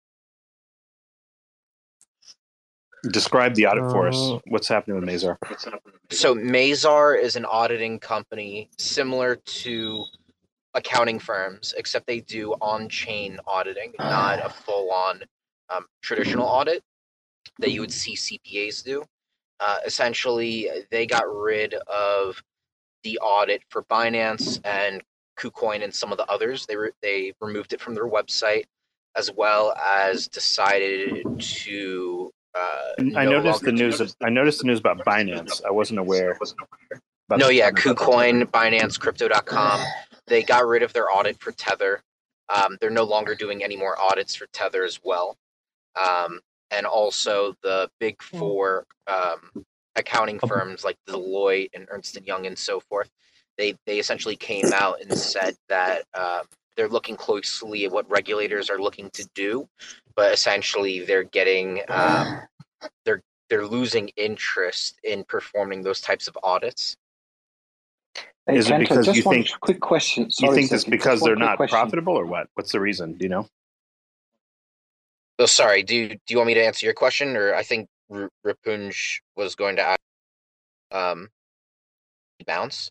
Describe the audit for us. What's happening with Mazar? So Mazar is an auditing company similar to accounting firms, except they do on-chain auditing, not a full-on traditional audit that you would see CPAs do. Essentially, they got rid of the audit for Binance and KuCoin and some of the others. They removed it from their website, as well as decided to. I noticed the news about Binance. I wasn't aware. KuCoin, Binance, Crypto.com. They got rid of their audit for Tether. They're no longer doing any more audits for Tether as well. And also the big four accounting firms like Deloitte and Ernst & Young and so forth, they essentially came out and said that they're looking closely at what regulators are looking to do, but essentially they're getting they're losing interest in performing those types of audits. Hey, Is it because you think? Quick question. You think it's because they're not profitable, or what? What's the reason? Do you know? Oh, sorry. Do you want me to answer your question, or I think Rapunj was going to ask bounce?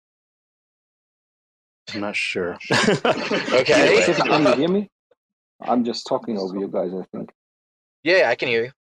I'm not sure. Okay. Can you hear me? I'm just talking over you guys, I think. Yeah, I can hear you.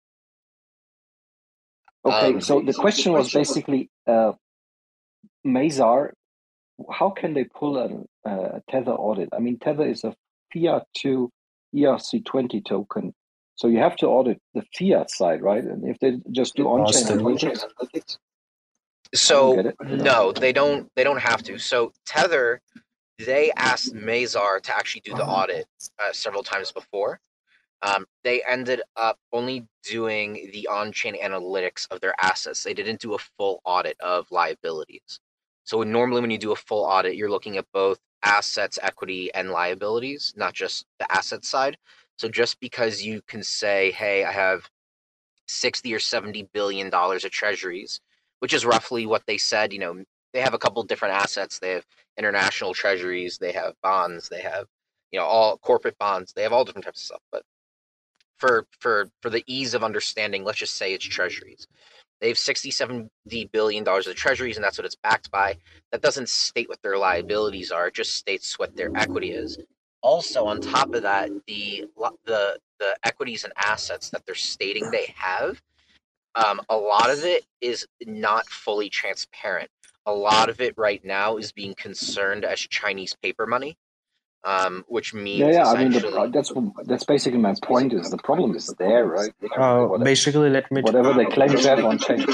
Okay, so the question was basically, Mazar, how can they pull a Tether audit? I mean, Tether is a fiat to ERC20 token. So you have to audit the fiat side, right? And if they just do on-chain analytics, so no, they don't have to. So Tether, they asked Mazar to actually do the audit several times before. They ended up only doing the on-chain analytics of their assets. They didn't do a full audit of liabilities. So normally when you do a full audit, you're looking at both assets, equity, and liabilities, not just the asset side. So just because you can say, hey, I have 60 or 70 billion dollars of treasuries, which is roughly what they said, they have a couple different assets. They have international treasuries, they have bonds, they have, all corporate bonds, they have all different types of stuff. But for the ease of understanding, let's just say it's treasuries. They have $70 billion of treasuries, and that's what it's backed by. That doesn't state what their liabilities are; it just states what their equity is. Also, on top of that, the equities and assets that they're stating they have, a lot of it is not fully transparent. A lot of it right now is being concerned as Chinese paper money. Which means I mean that's basically my point. Is the problem is there, right? Basically, let me whatever they claim to have on chain.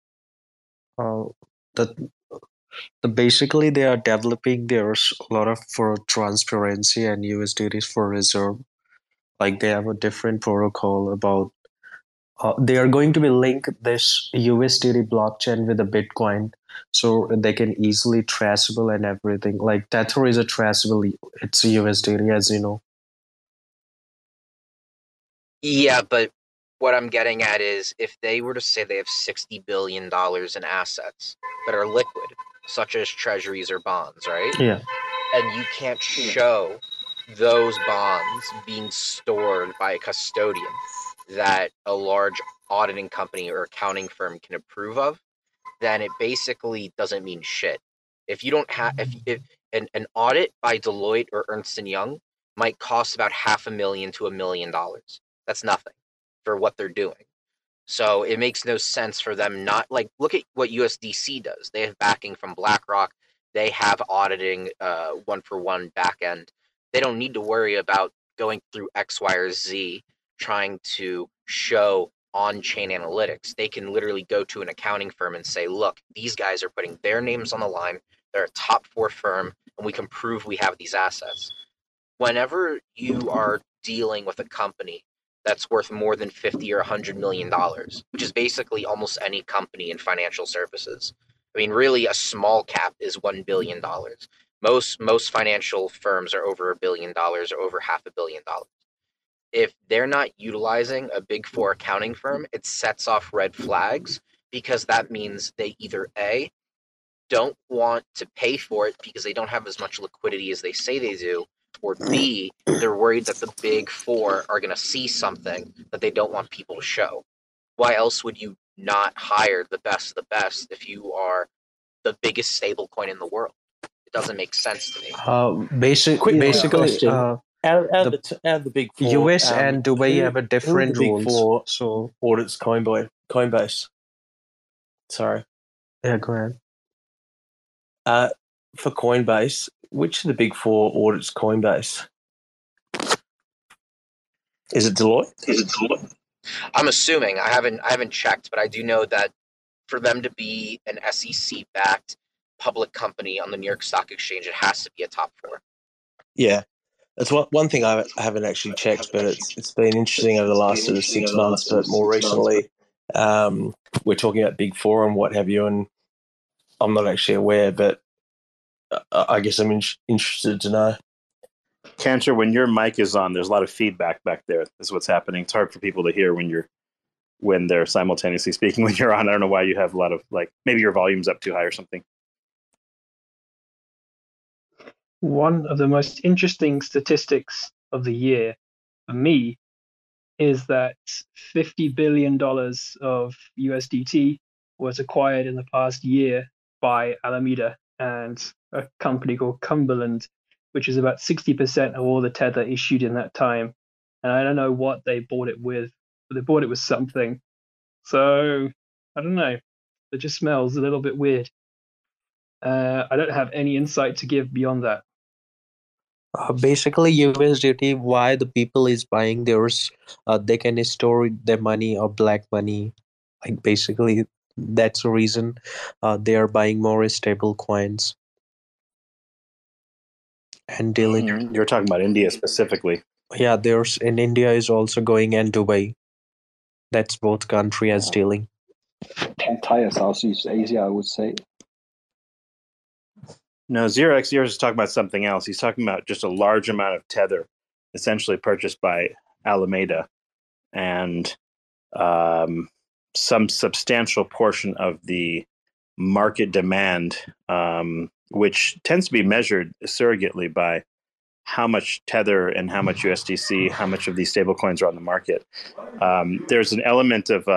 Basically they are developing. There's a lot of for transparency and USDT for reserve. Like they have a different protocol about. They are going to be link this USDT blockchain with the Bitcoin, so they can easily traceable and everything. Like Tether is a traceable. It's a USDT, as you know. Yeah, but what I'm getting at is if they were to say they have $60 billion in assets that are liquid, such as treasuries or bonds, right? Yeah. And you can't show those bonds being stored by a custodian that a large auditing company or accounting firm can approve of, then it basically doesn't mean shit. If you don't have, if an audit by Deloitte or Ernst & Young might cost about $500,000 to $1 million. That's nothing for what they're doing. So it makes no sense for them not, like, look at what USDC does. They have backing from BlackRock. They have auditing one-for-one back end. They don't need to worry about going through X, Y, or Z trying to show on-chain analytics. They can literally go to an accounting firm and say, look, these guys are putting their names on the line. They're a top 4 firm, and we can prove we have these assets. Whenever you are dealing with a company that's worth more than 50 or $100 million, which is basically almost any company in financial services. I mean, really, a small cap is $1 billion. Most financial firms are over $1 billion or over $500 million. If they're not utilizing a Big Four accounting firm, it sets off red flags, because that means they either A, don't want to pay for it because they don't have as much liquidity as they say they do, or B, they're worried that the Big Four are going to see something that they don't want people to show. Why else would you not hire the best of the best if you are the biggest stablecoin in the world? It doesn't make sense to me. Basically, Out of the Big Four, US and Dubai have a different who are the Big rules. Four So audits Coinbase. Sorry. Yeah, go ahead. For Coinbase, which of the Big Four audits Coinbase? Is it Deloitte? I'm assuming. I haven't checked, but I do know that for them to be an SEC-backed public company on the New York Stock Exchange, it has to be a top 4. Yeah. That's one thing I haven't actually checked, but it's been interesting over the last sort of 6 months. But more recently, we're talking about Big Four and what have you, and I'm not actually aware, but I guess I'm interested to know. Cantor, when your mic is on, there's a lot of feedback back there. This is what's happening. It's hard for people to hear when they're simultaneously speaking when you're on. I don't know why you have a lot of, maybe your volume's up too high or something. One of the most interesting statistics of the year for me is that $50 billion of USDT was acquired in the past year by Alameda and a company called Cumberland, which is about 60% of all the Tether issued in that time. And I don't know what they bought it with, but they bought it with something. So I don't know. It just smells a little bit weird. I don't have any insight to give beyond that. Basically, USDT, why the people is buying theirs, they can store their money or black money. Like basically, that's the reason they are buying more stable coins and dealing. You're talking about India specifically. Yeah, there's in India is also going, and Dubai. That's both country as dealing. Entire Southeast Asia, I would say. No, Xerox is talking about something else. He's talking about just a large amount of Tether, essentially purchased by Alameda, and some substantial portion of the market demand, which tends to be measured surrogately by how much Tether and how much USDC, how much of these stablecoins are on the market. There's an element of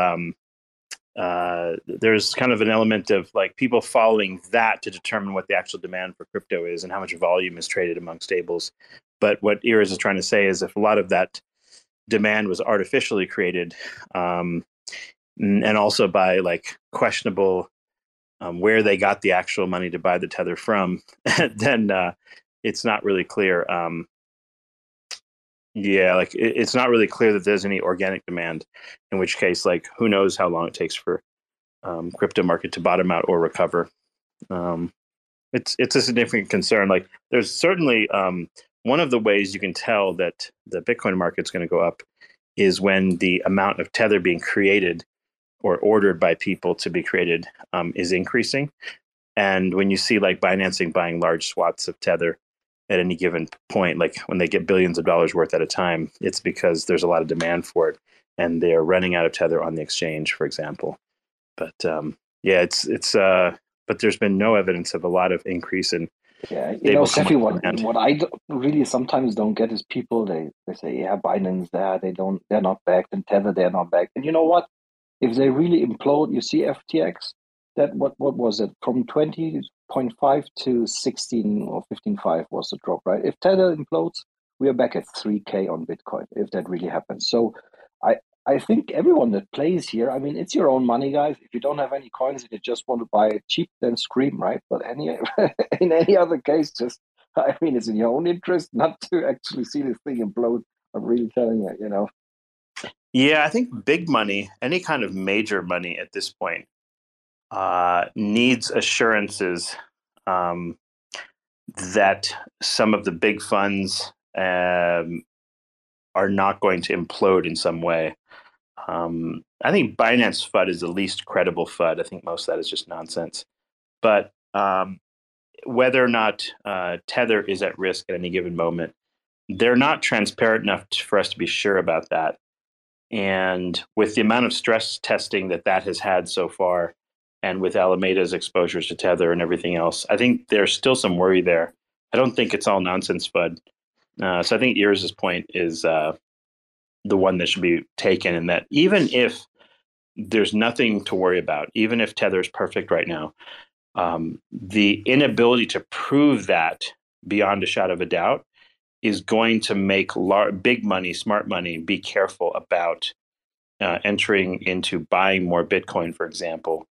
there's kind of an element of people following that to determine what the actual demand for crypto is and how much volume is traded among stables. But what Iris is trying to say is if a lot of that demand was artificially created, and also by questionable where they got the actual money to buy the Tether from, then it's not really clear. It's not really clear that there's any organic demand, in which case, who knows how long it takes for crypto market to bottom out or recover. It's a significant concern. There's certainly one of the ways you can tell that the Bitcoin market's going to go up is when the amount of Tether being created or ordered by people to be created is increasing. And when you see Binance buying large swaths of Tether at any given point, when they get billions of dollars worth at a time, it's because there's a lot of demand for it and they're running out of Tether on the exchange, for example. But but there's been no evidence of a lot of increase in. Yeah, Cephii, what I really sometimes don't get is people, they say, yeah, Binance, they're not backed, and Tether, they're not backed. And you know what? If they really implode, you see FTX, that what was it? From 20.5 to 16 or 15.5 was the drop, right? If Tether implodes, we are back at 3K on Bitcoin, if that really happens. So I think everyone that plays here, it's your own money, guys. If you don't have any coins and you just want to buy it cheap, then scream, right? But in any other case, it's in your own interest not to actually see this thing implode. I'm really telling you, Yeah, I think big money, any kind of major money at this point, needs assurances that some of the big funds are not going to implode in some way. I think Binance FUD is the least credible FUD. I think most of that is just nonsense. But whether or not Tether is at risk at any given moment, they're not transparent enough for us to be sure about that. And with the amount of stress testing that has had so far, and with Alameda's exposures to Tether and everything else, I think there's still some worry there. I don't think it's all nonsense FUD. So I think Iris' point is the one that should be taken, and that even if there's nothing to worry about, even if Tether is perfect right now, the inability to prove that beyond a shadow of a doubt is going to make big money, smart money, be careful about entering into buying more Bitcoin, for example,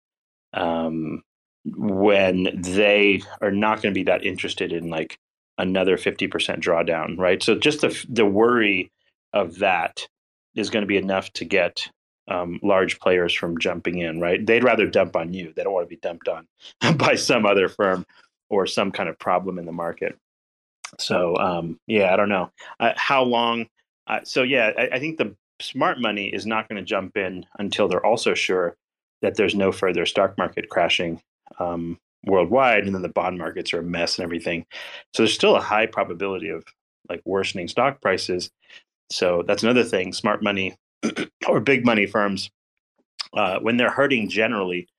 when they are not going to be that interested in like another 50% drawdown, right? So just the worry of that is going to be enough to get large players from jumping in, right? They'd rather dump on you. They don't want to be dumped on by some other firm or some kind of problem in the market. So, I don't know how long. I think the smart money is not going to jump in until they're also sure that there's no further stock market crashing worldwide, and then the bond markets are a mess and everything. So there's still a high probability of like worsening stock prices. So that's another thing. Smart money or big money firms, when they're hurting generally,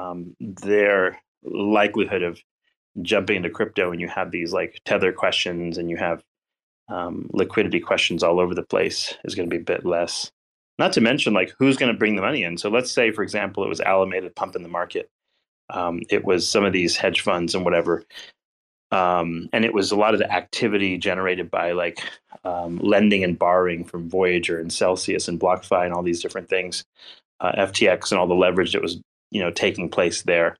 their likelihood of jumping into crypto and you have these like Tether questions and you have liquidity questions all over the place is going to be a bit less. Not to mention like who's going to bring the money in. So let's say, for example, it was Alameda pumping the market. It was some of these hedge funds and whatever. And it was a lot of the activity generated by like lending and borrowing from Voyager and Celsius and BlockFi and all these different things, FTX and all the leverage that was taking place there.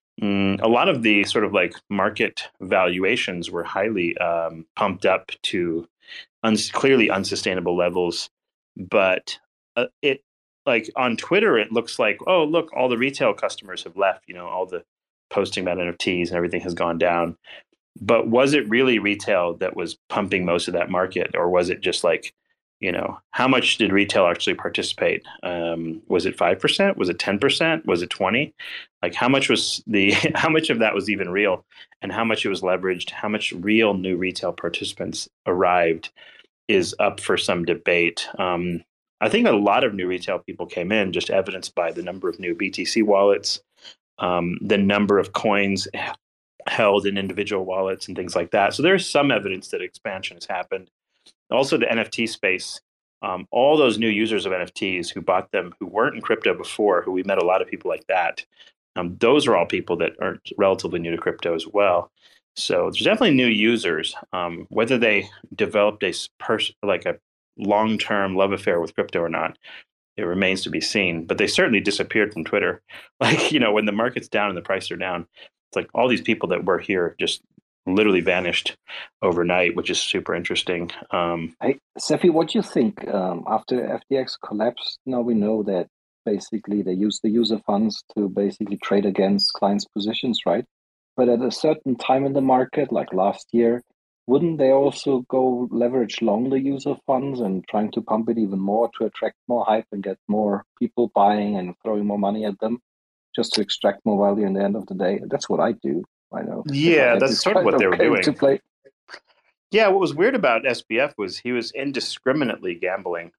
A lot of the sort of like market valuations were highly pumped up to clearly unsustainable levels. But it like on Twitter, it looks like, oh, look, all the retail customers have left, all the posting about NFTs and everything has gone down. But was it really retail that was pumping most of that market? Or was it just like, how much did retail actually participate? Was it 5%? Was it 10%? Was it 20%? Like how much of that was even real, and how much it was leveraged? How much real new retail participants arrived is up for some debate. I think a lot of new retail people came in, just evidenced by the number of new BTC wallets, the number of coins held in individual wallets and things like that. So there's some evidence that expansion has happened. Also, the NFT space, all those new users of NFTs who bought them, who weren't in crypto before, who we met a lot of people like that. Those are all people that are relatively new to crypto as well. So there's definitely new users. Whether they developed a long-term love affair with crypto or not, it remains to be seen. But they certainly disappeared from Twitter. Like, when the market's down and the prices are down, it's like all these people that were here just literally vanished overnight, which is super interesting. Hey, Cephii, what do you think? After FTX collapsed, now we know that basically they use the user funds to basically trade against clients' positions, right? But at a certain time in the market, like last year, wouldn't they also go leverage long the user funds and trying to pump it even more to attract more hype and get more people buying and throwing more money at them just to extract more value in the end of the day? That's what I do. I know. Yeah, that's sort of what they were doing. To play. Yeah, what was weird about SBF was he was indiscriminately gambling,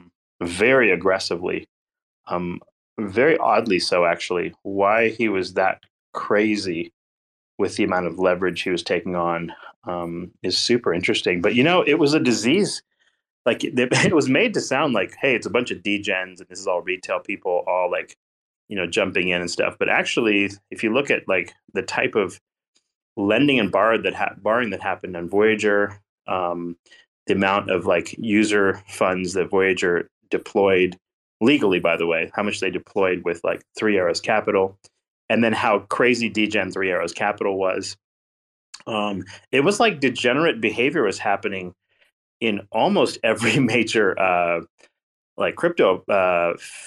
very aggressively, very oddly so, actually. Why he was that crazy with the amount of leverage he was taking on is super interesting. But, it was a disease. Like it was made to sound like, hey, it's a bunch of degens and this is all retail people all like, jumping in and stuff. But actually, if you look at like the type of lending and borrowing that happened on Voyager, the amount of like user funds that Voyager deployed legally, by the way, how much they deployed with like Three Arrows Capital, and then how crazy degen Three Arrows Capital was. It was like degenerate behavior was happening in almost every major like crypto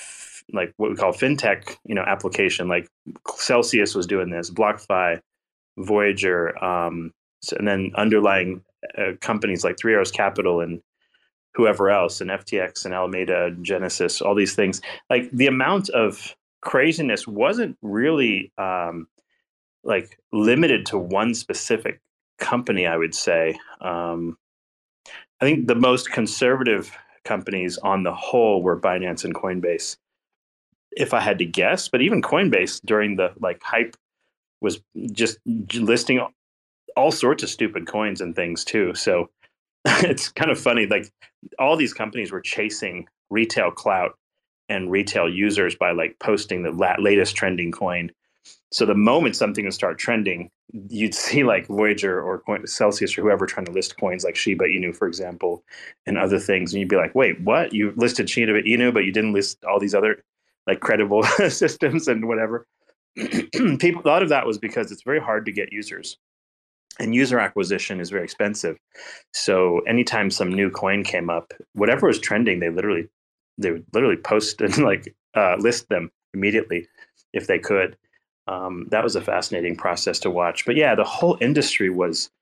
like what we call fintech, application. Like Celsius was doing this, BlockFi, Voyager, and then underlying companies like Three Arrows Capital and whoever else, and FTX and Alameda, Genesis, all these things. Like the amount of craziness wasn't really like limited to one specific company, I would say. I think the most conservative companies on the whole were Binance and Coinbase, if I had to guess. But even Coinbase during the like hype was just listing all sorts of stupid coins and things too. So it's kind of funny. Like all these companies were chasing retail clout and retail users by like posting the latest trending coin. So the moment something would start trending, you'd see like Voyager or Celsius or whoever trying to list coins like Shiba Inu, for example, and other things. And you'd be like, wait, what? You listed Shiba Inu, but you didn't list all these other like credible systems and whatever. People, a lot of that was because it's very hard to get users, and user acquisition is very expensive. So anytime some new coin came up, whatever was trending, they would literally post and like list them immediately if they could. That was a fascinating process to watch. But yeah, the whole industry was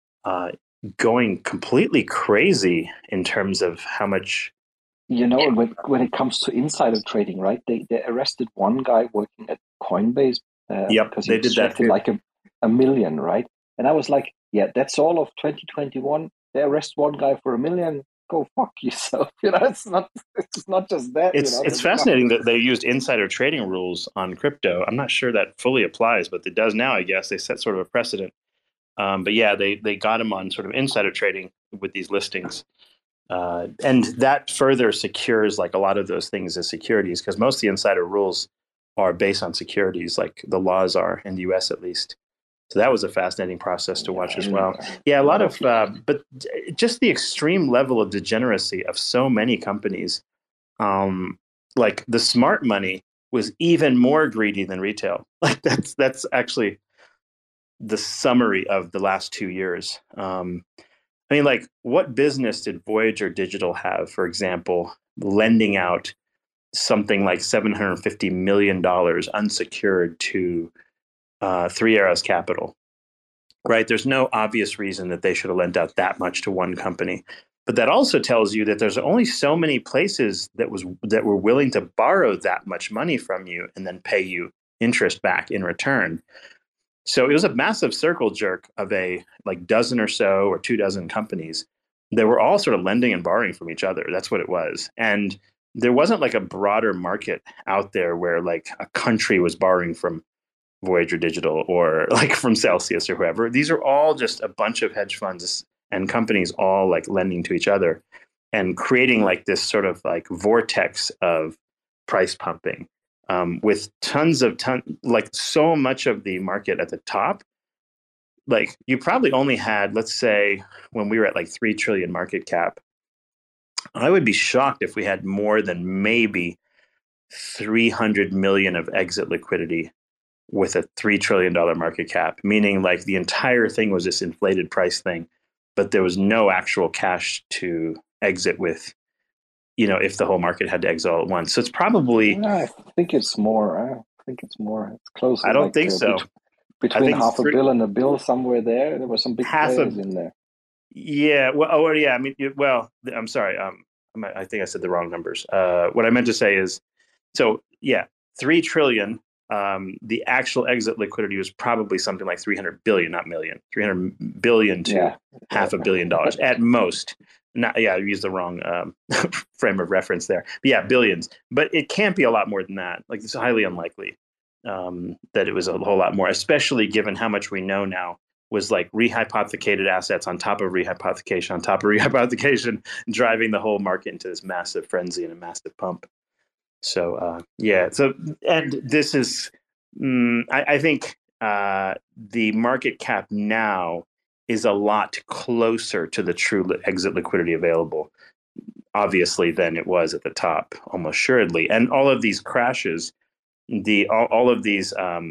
going completely crazy in terms of how much. You know, when it comes to insider trading, right? They arrested one guy working at Coinbase. Yep, because they he did that extracted too. like a million, right? And I was like, yeah, that's all of 2021. They arrest one guy for $1 million. Go fuck yourself. You know, it's not just that. It's fascinating that they used insider trading rules on crypto. I'm not sure that fully applies, but it does now, I guess. They set sort of a precedent. But yeah, they got him on sort of insider trading with these listings. And that further secures like a lot of those things as securities, because most of the insider rules are based on securities, like the laws are in the US at least. So that was a fascinating process to watch as well. Yeah, a lot of, but just the extreme level of degeneracy of so many companies. Like the smart money was even more greedy than retail. Like that's actually the summary of the last 2 years. I mean, like, what business did Voyager Digital have, for example, lending out something like $750 million unsecured to Three Arrows Capital? Right? There's no obvious reason that they should have lent out that much to one company. But that also tells you that there's only so many places that were willing to borrow that much money from you and then pay you interest back in return. So it was a massive circle jerk of a like dozen or so or 24 companies that were all sort of lending and borrowing from each other. That's what it was. And there wasn't like a broader market out there where like a country was borrowing from Voyager Digital or like from Celsius or whoever. These are all just a bunch of hedge funds and companies all like lending to each other and creating like this sort of like vortex of price pumping. With like so much of the market at the top, like you probably only had, let's say when we were at like 3 trillion market cap, I would be shocked if we had more than maybe 300 million of exit liquidity with a $3 trillion market cap, meaning like the entire thing was this inflated price thing, but there was no actual cash to exit with. You know, if the whole market had to exit all at once. So it's probably. I think it's more. It's closer. I don't think so. Between half a bill and a bill somewhere there. There were some big players in there. Yeah. Well. Yeah. I mean. Well. I'm sorry. I think I said the wrong numbers. What I meant to say is, so yeah, 3 trillion. The actual exit liquidity was probably something like 300 billion, not million. 300 billion to $500 million at most. I used the wrong frame of reference there. But yeah, billions. But it can't be a lot more than that. Like it's highly unlikely that it was a whole lot more, especially given how much we know now was like rehypothecated assets on top of rehypothecation on top of rehypothecation, driving the whole market into this massive frenzy and a massive pump. So yeah. So and this is, I think the market cap now is a lot closer to the true exit liquidity available, obviously, than it was at the top, almost assuredly. And all of these crashes, all of these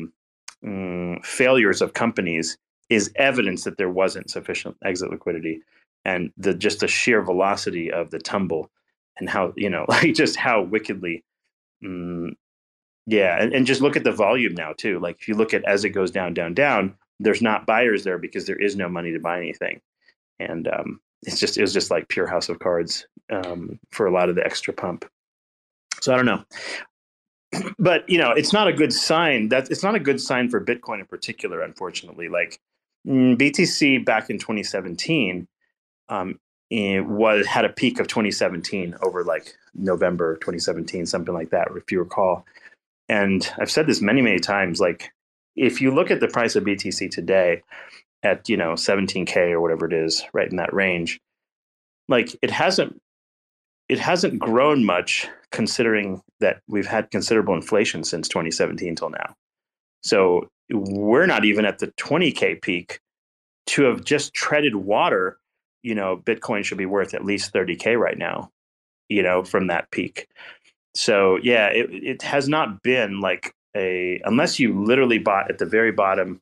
failures of companies is evidence that there wasn't sufficient exit liquidity, and just the sheer velocity of the tumble, and how like just how wickedly. Yeah, and just look at the volume now too. Like if you look at as it goes down, there's not buyers there because there is no money to buy anything. And it was just like pure house of cards for a lot of the extra pump. So I don't know. But, it's not a good sign. It's not a good sign for Bitcoin in particular, unfortunately. Like BTC back in 2017 had a peak of 2017 over like November 2017, something like that, if you recall. And I've said this many, many times, like if you look at the price of BTC today at, 17K or whatever it is, right in that range, like it hasn't grown much considering that we've had considerable inflation since 2017 till now. So we're not even at the 20K peak. To have just treaded water, Bitcoin should be worth at least 30K right now, from that peak. So yeah, it has not been like unless you literally bought at the very bottom,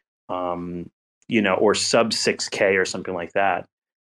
or sub 6K or something like that.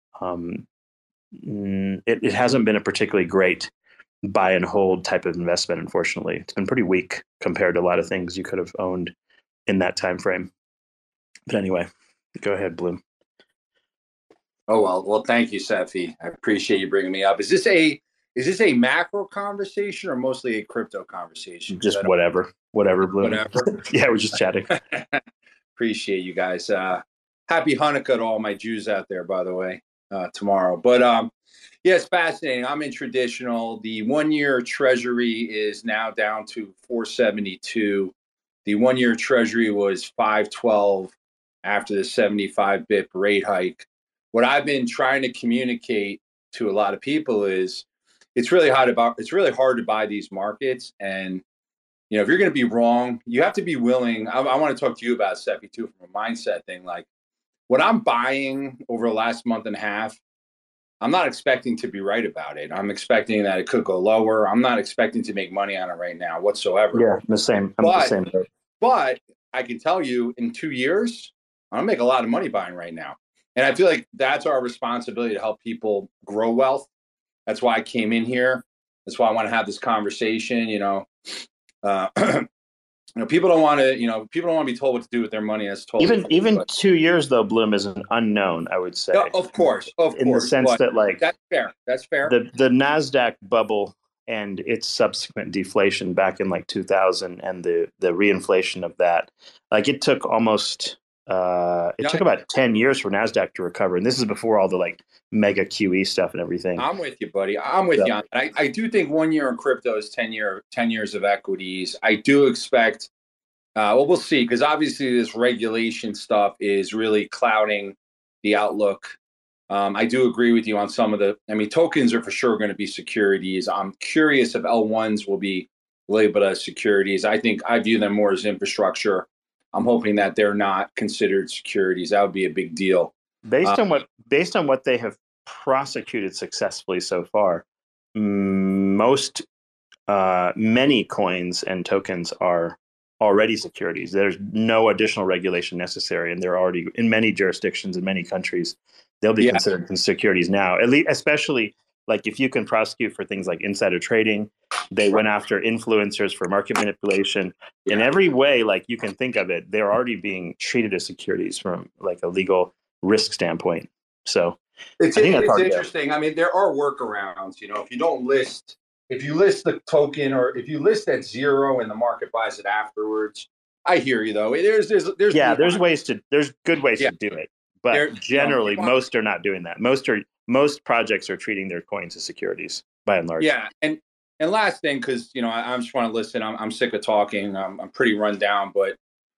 It hasn't been a particularly great buy and hold type of investment, unfortunately. It's been pretty weak compared to a lot of things you could have owned in that time frame. But anyway, go ahead, Bloom. Oh, well, thank you, Cephii. I appreciate you bringing me up. Is this a macro conversation or mostly a crypto conversation? Just whatever, Bloom. Whatever. Yeah, we're just chatting. Appreciate you guys. Happy Hanukkah to all my Jews out there, by the way, tomorrow. But yeah, it's fascinating. I'm in traditional. The 1-year treasury is now down to 472. The 1-year treasury was 512 after the 75 bip rate hike. What I've been trying to communicate to a lot of people is it's really hard to buy these markets. And, if you're going to be wrong, you have to be willing. I want to talk to you about Cephii too, from a mindset thing. Like what I'm buying over the last month and a half, I'm not expecting to be right about it. I'm expecting that it could go lower. I'm not expecting to make money on it right now whatsoever. Yeah, the same. I'm the same. But I can tell you in 2 years, I'm going to make a lot of money buying right now. And I feel like that's our responsibility to help people grow wealth. That's why I came in here. That's why I want to have this conversation. People don't want to be told what to do with their money. That's totally even 2 years though, Bloom is an unknown, I would say. Of course. In the sense that like that's fair. That's fair. The NASDAQ bubble and its subsequent deflation back in like 2000 and the reinflation of that, like it took almost. It took about 10 years for NASDAQ to recover. And this is before all the like mega QE stuff and everything. I'm with you, buddy. I'm with you on that. I do think 1 year in crypto is 10 years of equities. I do expect, we'll see, because obviously this regulation stuff is really clouding the outlook. I do agree with you on some of tokens are for sure going to be securities. I'm curious if L1s will be labeled as securities. I view them more as infrastructure. I'm hoping that they're not considered securities. That would be a big deal. Based on what they have prosecuted successfully so far, many coins and tokens are already securities. There's no additional regulation necessary, and they're already in many jurisdictions in many countries. They'll be considered securities now, at least, especially like if you can prosecute for things like insider trading. They went after influencers for market manipulation. In every way, like you can think of it, they're already being treated as securities from like a legal risk standpoint. So it's interesting. I mean, there are workarounds. If you list the token or if you list at zero and the market buys it afterwards, I hear you though. There's good ways to do it, but generally most are not doing that. Most projects are treating their coins as securities by and large. Yeah, and last thing, because I just want to listen. I'm sick of talking. I'm pretty run down, but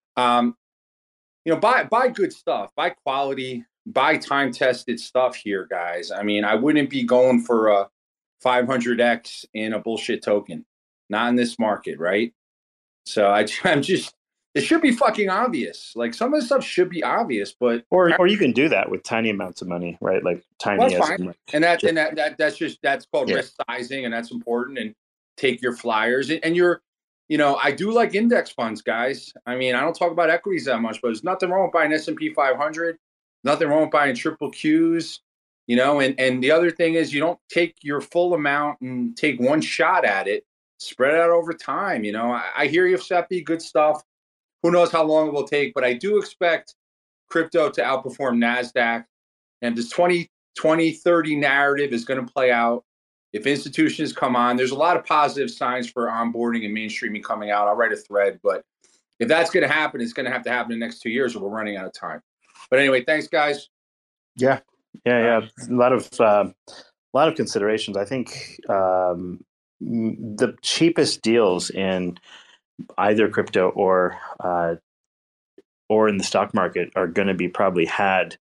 buy good stuff, buy quality, buy time tested stuff here, guys. I mean, I wouldn't be going for a 500x in a bullshit token, not in this market, right? So I'm just. It should be fucking obvious. Like some of the stuff should be obvious, but or you can do that with tiny amounts of money, right? Like tiny. Well, that's fine. And that's called risk sizing, and that's important. And take your flyers. And I do like index funds, guys. I mean, I don't talk about equities that much, but there's nothing wrong with buying S&P 500. Nothing wrong with buying triple Qs. And the other thing is you don't take your full amount and take one shot at it. Spread it out over time. I hear you, Cephii. Good stuff. who knows how long it will take, but I do expect crypto to outperform NASDAQ. And this 2030 narrative is going to play out. If institutions come on, there's a lot of positive signs for onboarding and mainstreaming coming out. I'll write a thread, but if that's going to happen, it's going to happen in the next 2 years, or we're running out of time. But anyway, thanks, guys. Yeah. A lot of considerations. I think the cheapest deals in either crypto or in the stock market are going to be probably had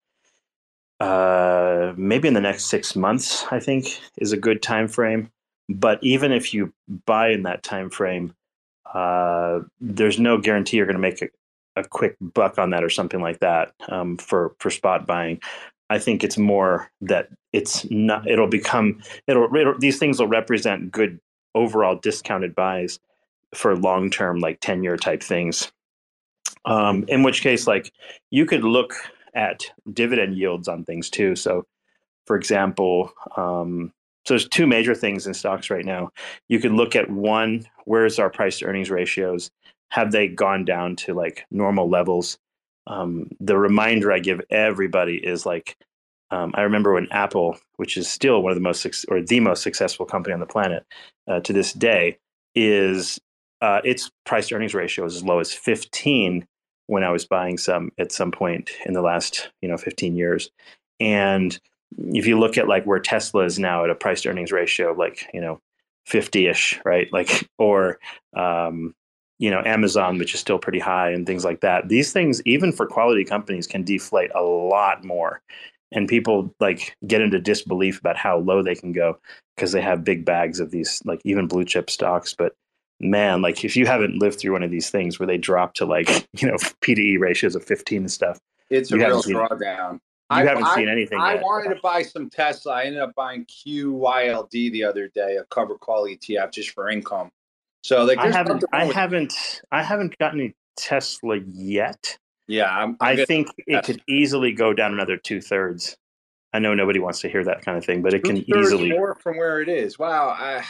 maybe in the next 6 months. I think is a good time frame. But even if you buy in that time frame, there's no guarantee you're going to make a quick buck on that or something like that for spot buying. I think it's more that it's not. These things will represent good overall discounted buys for long term, like 10-year type things. In which case, like you could look at dividend yields on things too. So, for example, so there's two major things in stocks right now. You could look at one, where's our price to earnings ratios? Have they gone down to like normal levels? The reminder I give everybody is like, I remember when Apple, which is still one of the most successful company on the planet to this day, is its price to earnings ratio is as low as 15 when I was buying some at some point in the last 15 years. And if you look at like where Tesla is now at a price to earnings ratio of like 50-ish, right? Like or Amazon, which is still pretty high, and things like that. These things, even for quality companies, can deflate a lot more. And people like get into disbelief about how low they can go because they have big bags of these, like even blue chip stocks. But man, like if you haven't lived through one of these things where they drop to like, PDE ratios of 15 and stuff, it's a real drawdown. You haven't seen anything I yet. wanted to buy some Tesla. I ended up buying QYLD the other day, a cover call ETF just for income. So like, I haven't gotten any Tesla yet. Yeah, I think it could easily go down another 2/3. I know nobody wants to hear that kind of thing, but it can easily more from where it is. Wow.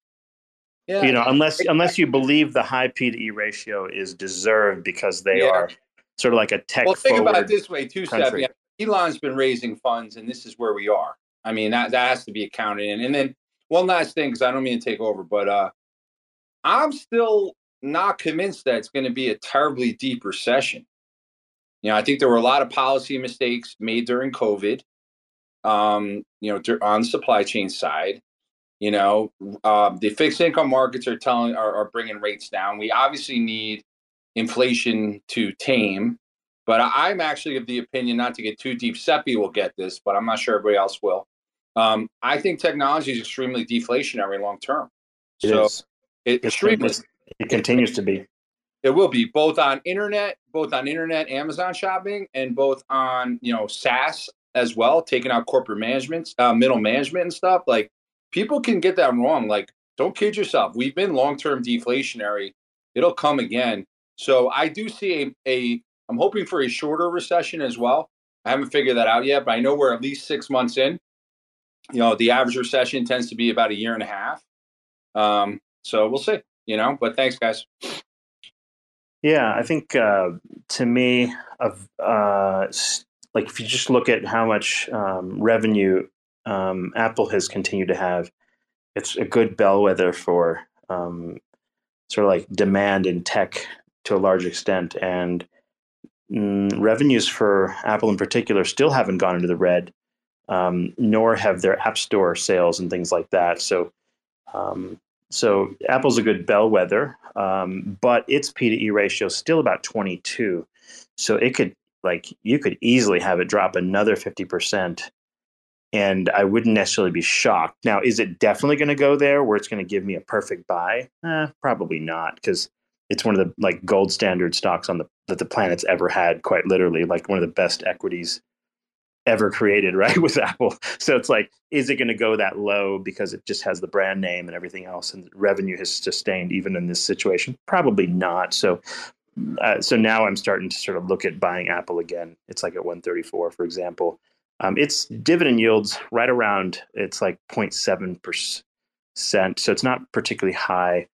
Unless you believe the high P/E ratio is deserved because they are sort of like a tech. Well, think about it this way too, Steph. Yeah, Elon's been raising funds, and this is where we are. I mean, that has to be accounted in. And then one last thing, because I don't mean to take over, but I'm still not convinced that it's going to be a terribly deep recession. I think there were a lot of policy mistakes made during COVID, on the supply chain side. The fixed income markets are bringing rates down. We obviously need inflation to tame, but I'm actually of the opinion, not to get too deep, Seppi will get this, but I'm not sure everybody else will. I think technology is extremely deflationary long term. It continues to be. It will be both on internet, Amazon shopping, and both on SaaS as well, taking out corporate management, middle management and stuff. Like people can get that wrong. Like don't kid yourself. We've been long-term deflationary. It'll come again. So I do see I'm hoping for a shorter recession as well. I haven't figured that out yet, but I know we're at least 6 months in. The average recession tends to be about 1.5 years. So we'll see. But thanks, guys. Yeah, I think to me, like if you just look at how much revenue Apple has continued to have, it's a good bellwether for sort of like demand in tech to a large extent. And revenues for Apple in particular still haven't gone into the red, nor have their App Store sales and things like that. So Apple's a good bellwether, but its P/E ratio is still about 22. So you could easily have it drop another 50%, and I wouldn't necessarily be shocked. Now, is it definitely going to go there where it's going to give me a perfect buy? Probably not, because it's one of the like gold standard stocks that the planet's ever had, quite literally, like one of the best equities ever created, right, with Apple. So it's like, is it going to go that low because it just has the brand name and everything else, and revenue has sustained even in this situation? Probably not. So now I'm starting to sort of look at buying Apple again. It's like at 134, for example. Its dividend yields right around, it's like 0.7%. So it's not particularly high.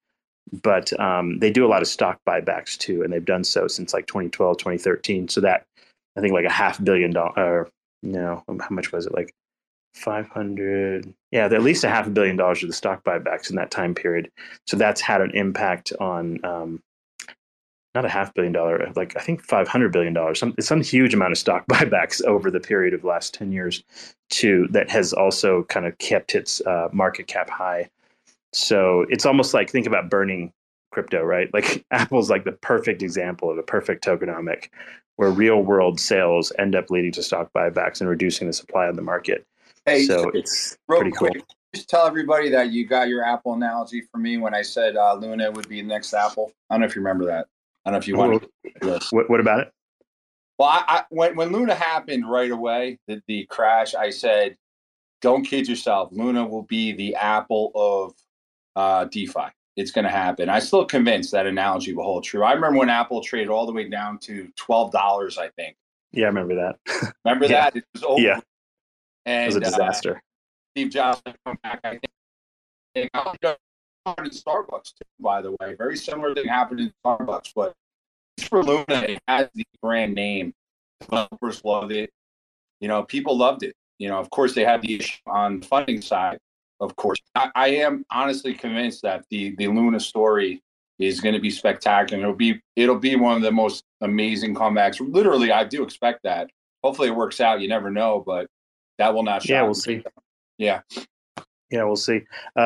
but they do a lot of stock buybacks too, and they've done so since like 2012, 2013. So that I think like $500 million, no, how much was it? Like 500, yeah, at least $500 million of the stock buybacks in that time period. So that's had an impact on not $500 million, like I think $500 billion, some huge amount of stock buybacks over the period of the last 10 years too, that has also kind of kept its market cap high. So it's almost like, think about burning crypto, right? Like Apple's like the perfect example of a perfect tokenomic where real world sales end up leading to stock buybacks and reducing the supply on the market. Hey, so it's real pretty quick, cool. Just tell everybody that you got your Apple analogy for me when I said Luna would be the next Apple. I don't know if you remember that. I don't know if you want to. What about it? Well, when Luna happened right away, the crash, I said, don't kid yourself. Luna will be the Apple of DeFi. It's going to happen. I'm still convinced that analogy will hold true. I remember when Apple traded all the way down to $12, I think. Yeah, I remember that. Remember that? It was over. Yeah. And, it was a disaster. Steve Jobs come back, I think. In Starbucks too, by the way. Very similar thing happened in Starbucks, but for Luna, it has the brand name. Developers loved it. People loved it. Of course, they had the issue on the funding side. Of course, I am honestly convinced that the Luna story is going to be spectacular. It'll be one of the most amazing comebacks. Literally, I do expect that. Hopefully, it works out. You never know, but that will not shock. Yeah, we'll see. Yeah, we'll see.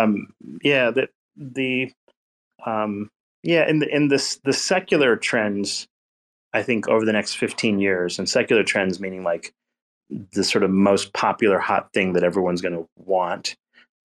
In the secular trends, I think over the next 15 years, and secular trends meaning like the sort of most popular hot thing that everyone's going to want.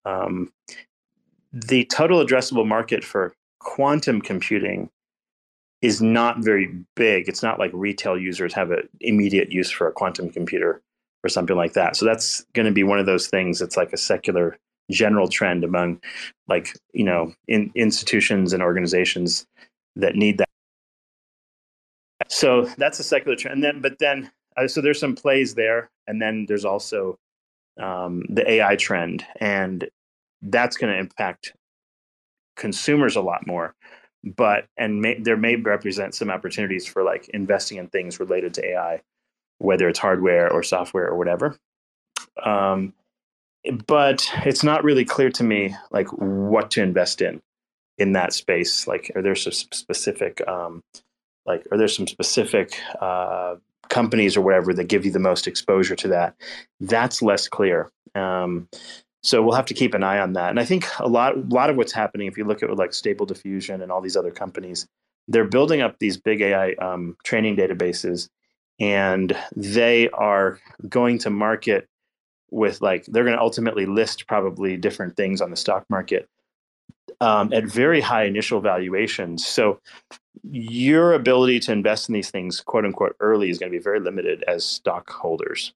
The total addressable market for quantum computing is not very big. It's not like retail users have an immediate use for a quantum computer or something like that. So that's going to be one of those things that's like a secular general trend among like, institutions and organizations that need that. So that's a secular trend. So there's some plays there. And then there's also the AI trend. And that's going to impact consumers a lot more. There may represent some opportunities for like investing in things related to AI, whether it's hardware or software or whatever. But it's not really clear to me like what to invest in that space. Like, are there some specific companies or whatever that give you the most exposure to that? That's less clear. So we'll have to keep an eye on that. And I think a lot of what's happening, if you look at like Stable Diffusion and all these other companies, they're building up these big AI training databases, and they are going to market with they're going to ultimately list probably different things on the stock market at very high initial valuations. So your ability to invest in these things, quote unquote, early is going to be very limited as stockholders.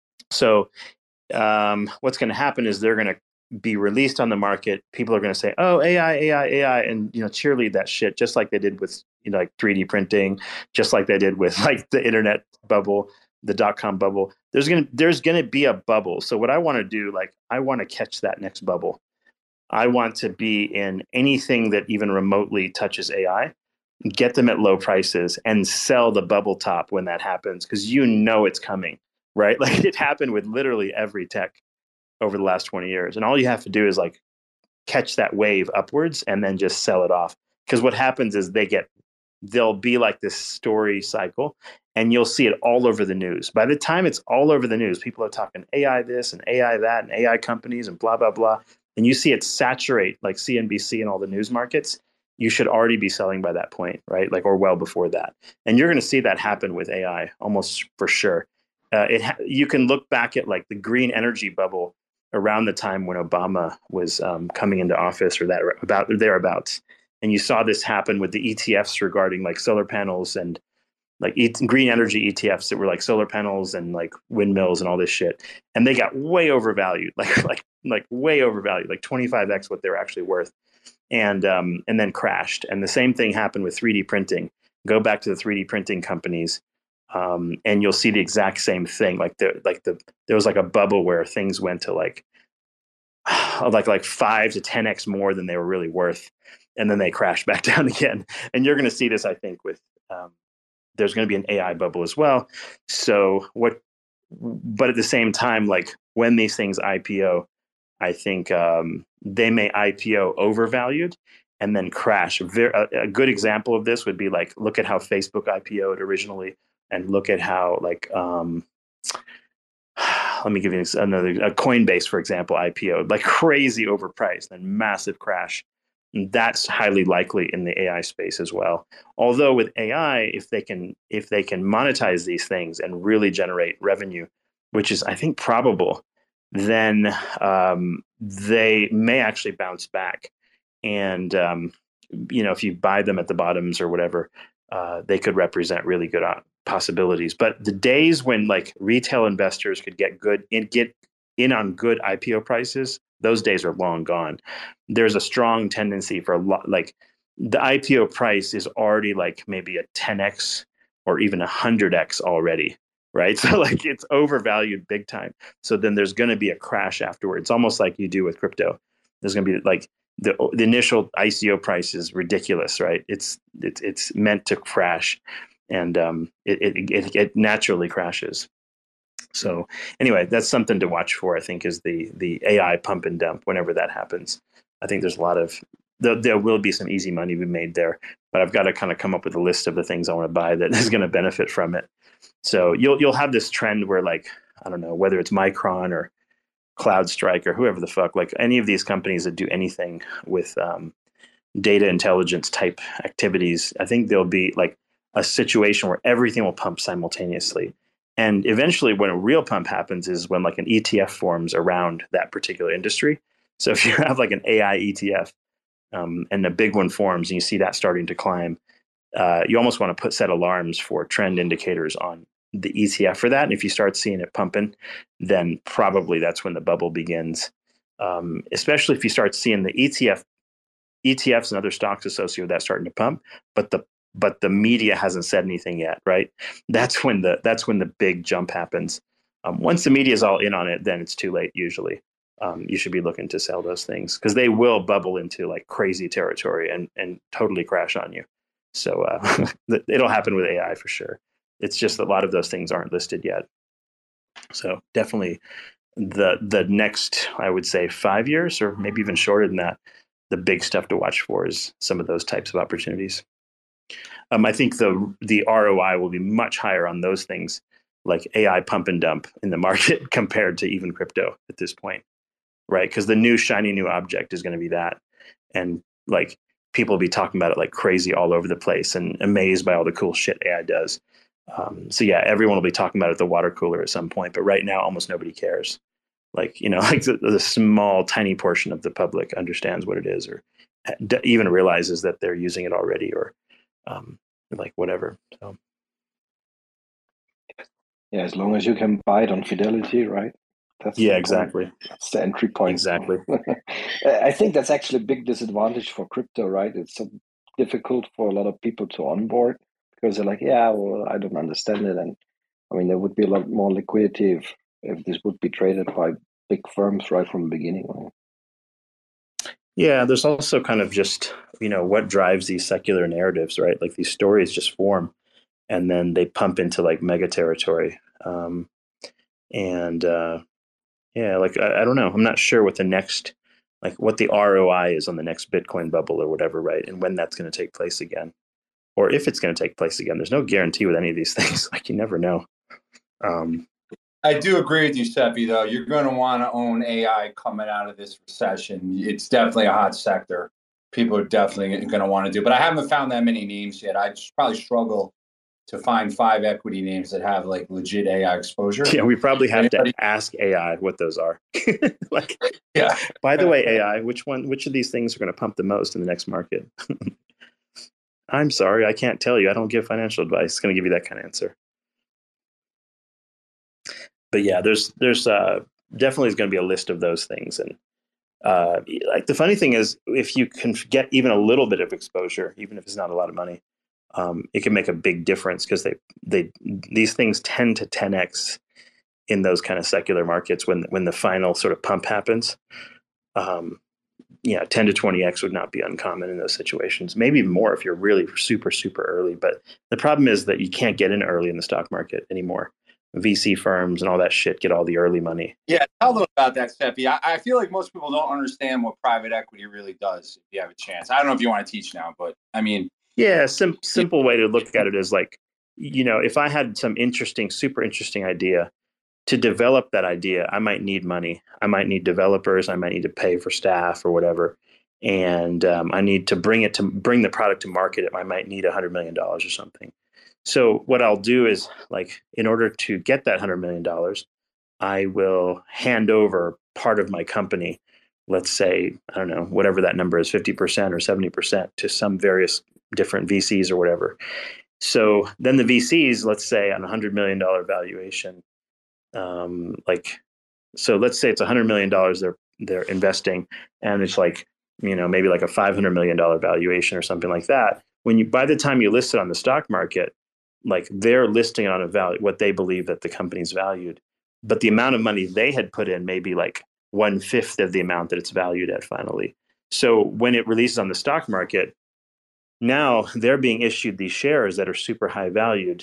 So what's going to happen is they're going to be released on the market. People are going to say, "Oh, AI," and cheerlead that shit, just like they did with like 3D printing, just like they did with like the internet bubble, the .com bubble. There's going to be a bubble. So what I want to do, I want to catch that next bubble. I want to be in anything that even remotely touches AI, get them at low prices, and sell the bubble top when that happens, because it's coming, right? Like it happened with literally every tech over the last 20 years. And all you have to do is catch that wave upwards and then just sell it off. Because what happens is they'll be like this story cycle, and you'll see it all over the news. By the time it's all over the news, people are talking AI this and AI that and AI companies and blah, blah, blah. And you see it saturate like CNBC and all the news markets. You should already be selling by that point, right? Or well before that. And you're going to see that happen with AI almost for sure. You can look back at the green energy bubble around the time when Obama was coming into office, or thereabouts. And you saw this happen with the ETFs regarding solar panels and green energy ETFs that were solar panels and windmills and all this shit. And they got way overvalued, way overvalued, 25x what they're actually worth. And then crashed. And the same thing happened with 3D printing. Go back to the 3D printing companies, and you'll see the exact same thing. There was a bubble where things went to 5 to 10x more than they were really worth. and then they crash back down again. And you're going to see this, I think, with there's going to be an AI bubble as well. But at the same time, like when these things IPO, I think they may IPO overvalued and then crash. A good example of this would be like, look at how Facebook IPO'd originally, and look at how like, let me give you another, Coinbase, for example, IPO'd like crazy overpriced and massive crash. And that's highly likely in the AI space as well. Although with AI, if they can monetize these things and really generate revenue, which is I think probable, then they may actually bounce back. And if you buy them at the bottoms or whatever, they could represent really good possibilities. But the days when like retail investors could get in on good IPO prices, those days are long gone. There's a strong tendency for a lot, like the IPO price is already like maybe a 10x or even 100x already, right? So like it's overvalued big time. So then there's going to be a crash afterwards, almost like you do with crypto. There's going to be like the initial ICO price is ridiculous, right? It's meant to crash, and it naturally crashes. So anyway, that's something to watch for, I think, is the AI pump and dump whenever that happens. I think there's a lot of, there will be some easy money to be made there, but I've got to kind of come up with a list of the things I want to buy that is going to benefit from it. So you'll have this trend where like, I don't know, whether it's Micron or CloudStrike or whoever the fuck, like any of these companies that do anything with data intelligence type activities, I think there'll be like a situation where everything will pump simultaneously. And eventually when a real pump happens is when like an ETF forms around that particular industry. So if you have like an AI ETF and a big one forms and you see that starting to climb, you almost want to set alarms for trend indicators on the ETF for that. And if you start seeing it pumping, then probably that's when the bubble begins. Especially if you start seeing the ETFs and other stocks associated with that starting to pump, but the media hasn't said anything yet, right? That's when the big jump happens. Once the media is all in on it, then it's too late usually. You should be looking to sell those things because they will bubble into like crazy territory and totally crash on you. So it'll happen with AI for sure. It's just that a lot of those things aren't listed yet. So definitely the next, I would say 5 years or maybe even shorter than that, the big stuff to watch for is some of those types of opportunities. I think the ROI will be much higher on those things like AI pump and dump in the market compared to even crypto at this point, right? Because the new shiny new object is going to be that. And like people will be talking about it like crazy all over the place and amazed by all the cool shit AI does. So yeah, everyone will be talking about it at the water cooler at some point, but right now almost nobody cares. Like, like the small, tiny portion of the public understands what it is or even realizes that they're using it already or like whatever. So yeah, as long as you can buy it on Fidelity, right? Exactly. That's the entry point. Exactly. I think that's actually a big disadvantage for crypto, right? It's so difficult for a lot of people to onboard because they're like, yeah, well, I don't understand it. And I mean, there would be a lot more liquidity if this would be traded by big firms right from the beginning. Right? Yeah, there's also kind of just, what drives these secular narratives, right? Like these stories just form and then they pump into like mega territory. Like, I don't know. I'm not sure what the next, like what the ROI is on the next Bitcoin bubble or whatever, right? And when that's going to take place again, or if it's going to take place again. There's no guarantee with any of these things. Like you never know. I do agree with you, Seppi, though. You're going to want to own AI coming out of this recession. It's definitely a hot sector. People are definitely going to want to do. But I haven't found that many names yet. I probably struggle to find 5 equity names that have like legit AI exposure. Yeah, we probably have to ask AI what those are. Like, yeah. By the way, AI, which of these things are going to pump the most in the next market? I'm sorry, I can't tell you. I don't give financial advice. It's going to give you that kind of answer. But yeah, there's definitely is going to be a list of those things. And like the funny thing is, if you can get even a little bit of exposure, even if it's not a lot of money, it can make a big difference because these things tend to 10x in those kind of secular markets when the final sort of pump happens. 10 to 20x would not be uncommon in those situations. Maybe even more if you're really super, super early. But the problem is that you can't get in early in the stock market anymore. VC firms and all that shit get all the early money. Yeah, tell them about that, Seppi. I feel like most people don't understand what private equity really does if you have a chance. I don't know if you want to teach now, but I mean. Yeah, simple way to look at it is like, if I had some super interesting idea, to develop that idea, I might need money. I might need developers. I might need to pay for staff or whatever. And I need to bring the product to market. I might need $100 million or something. So what I'll do is, like, in order to get that $100 million, I will hand over part of my company, let's say, I don't know, whatever that number is, 50% or 70% to some various different VCs or whatever. So then the VCs, let's say on a $100 million valuation, so let's say it's $100 million they're investing, and it's like, maybe like a $500 million valuation or something like that. By the time you list it on the stock market, like, they're listing it on a value, what they believe that the company's valued, but the amount of money they had put in may be like 1/5 of the amount that it's valued at finally. So when it releases on the stock market, now they're being issued these shares that are super high valued.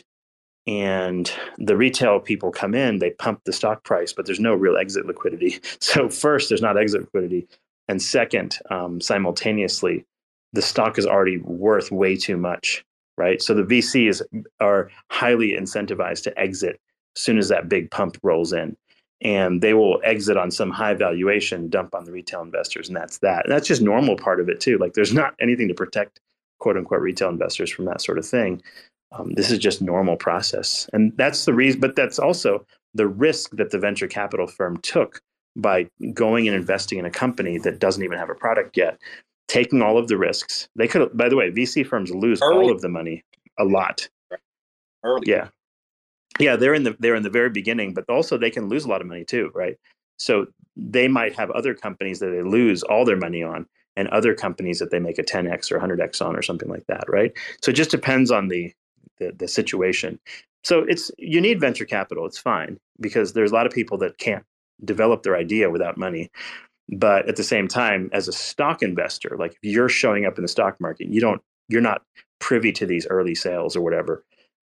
And the retail people come in, they pump the stock price, but there's no real exit liquidity. So first, there's not exit liquidity. And second, simultaneously, the stock is already worth way too much, right? So the VCs are highly incentivized to exit as soon as that big pump rolls in. And they will exit on some high valuation, dump on the retail investors, and that's that. And that's just normal part of it too. Like, there's not anything to protect, quote unquote, retail investors from that sort of thing. This is just normal process. And that's the reason, but that's also the risk that the venture capital firm took by going and investing in a company that doesn't even have a product yet, taking all of the risks. They could, by the way, VC firms lose all of the money a lot. Early. Yeah, they're in the very beginning, but also they can lose a lot of money too, right? So they might have other companies that they lose all their money on, and other companies that they make a 10x or 100x on or something like that, right? So it just depends on the situation. So you need venture capital. It's fine, because there's a lot of people that can't develop their idea without money. But at the same time, as a stock investor, like, if you're showing up in the stock market, you're not privy to these early sales or whatever.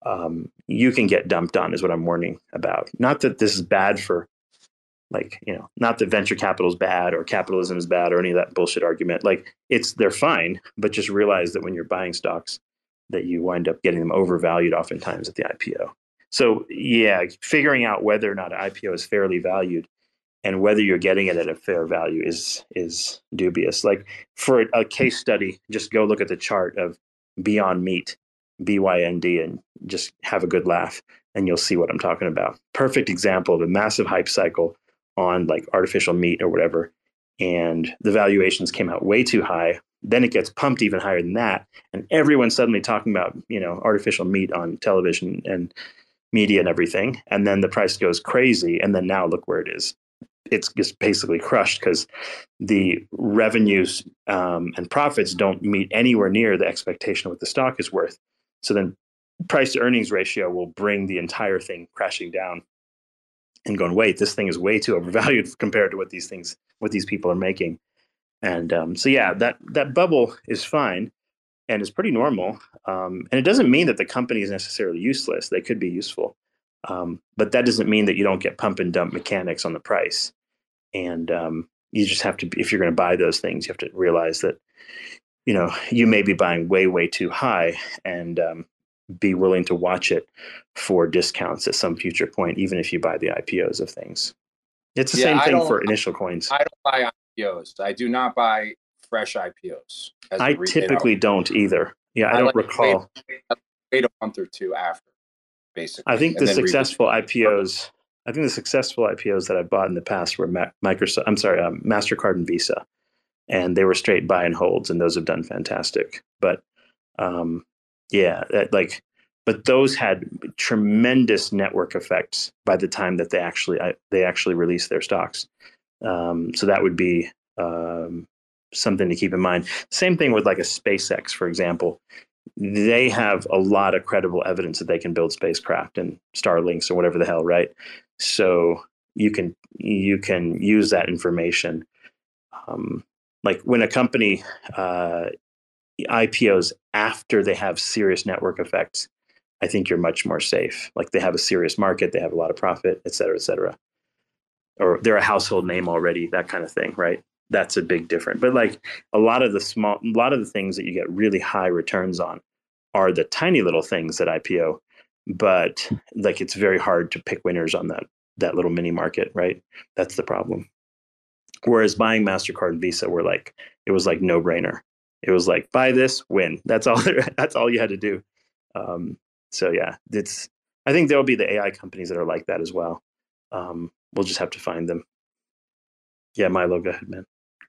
You can get dumped on, is what I'm warning about. Not that this is bad for, like, not that venture capital is bad or capitalism is bad or any of that bullshit argument. Like, they're fine, but just realize that when you're buying stocks, that you wind up getting them overvalued oftentimes at the IPO. So yeah, figuring out whether or not an IPO is fairly valued and whether you're getting it at a fair value is dubious. Like, for a case study, just go look at the chart of Beyond Meat, BYND, and just have a good laugh, and you'll see what I'm talking about. Perfect example of a massive hype cycle on, like, artificial meat or whatever, and the valuations came out way too high. Then it gets pumped even higher than that, and everyone's suddenly talking about, artificial meat on television and media and everything, and then the price goes crazy, and then now look where it is. It's just basically crushed because the revenues and profits don't meet anywhere near the expectation of what the stock is worth. So then price to earnings ratio will bring the entire thing crashing down and going, wait, this thing is way too overvalued compared to what these people are making. And so yeah, that bubble is fine and is pretty normal. And it doesn't mean that the company is necessarily useless. They could be useful. But that doesn't mean that you don't get pump and dump mechanics on the price. And you just have to, if you're going to buy those things, you have to realize that, you may be buying way, way too high, and be willing to watch it for discounts at some future point, even if you buy the IPOs of things. It's the same thing for initial coins. I don't buy IPOs. I do not buy fresh IPOs. I typically don't either. Yeah, I don't recall. Wait a month or two after, basically. I think the successful IPOs that I bought in the past were MasterCard and Visa, and they were straight buy and holds, and those have done fantastic. But but those had tremendous network effects by the time that they actually released their stocks. So that would be something to keep in mind. Same thing with like a SpaceX, for example. They have a lot of credible evidence that they can build spacecraft and Starlinks or whatever the hell, right? So you can use that information like when a company IPOs after they have serious network effects, I think you're much more safe. Like they have a serious market, they have a lot of profit, et cetera, or they're a household name already, that kind of thing, right? That's a big difference. But like a lot of the things that you get really high returns on are the tiny little things that IPO, but like it's very hard to pick winners on that little mini market, right? That's the problem. Whereas buying MasterCard and Visa it was like no brainer. It was like, buy this, win. That's all you had to do. So yeah, I think there'll be the AI companies that are like that as well. We'll just have to find them. Yeah, Milo, go ahead, man.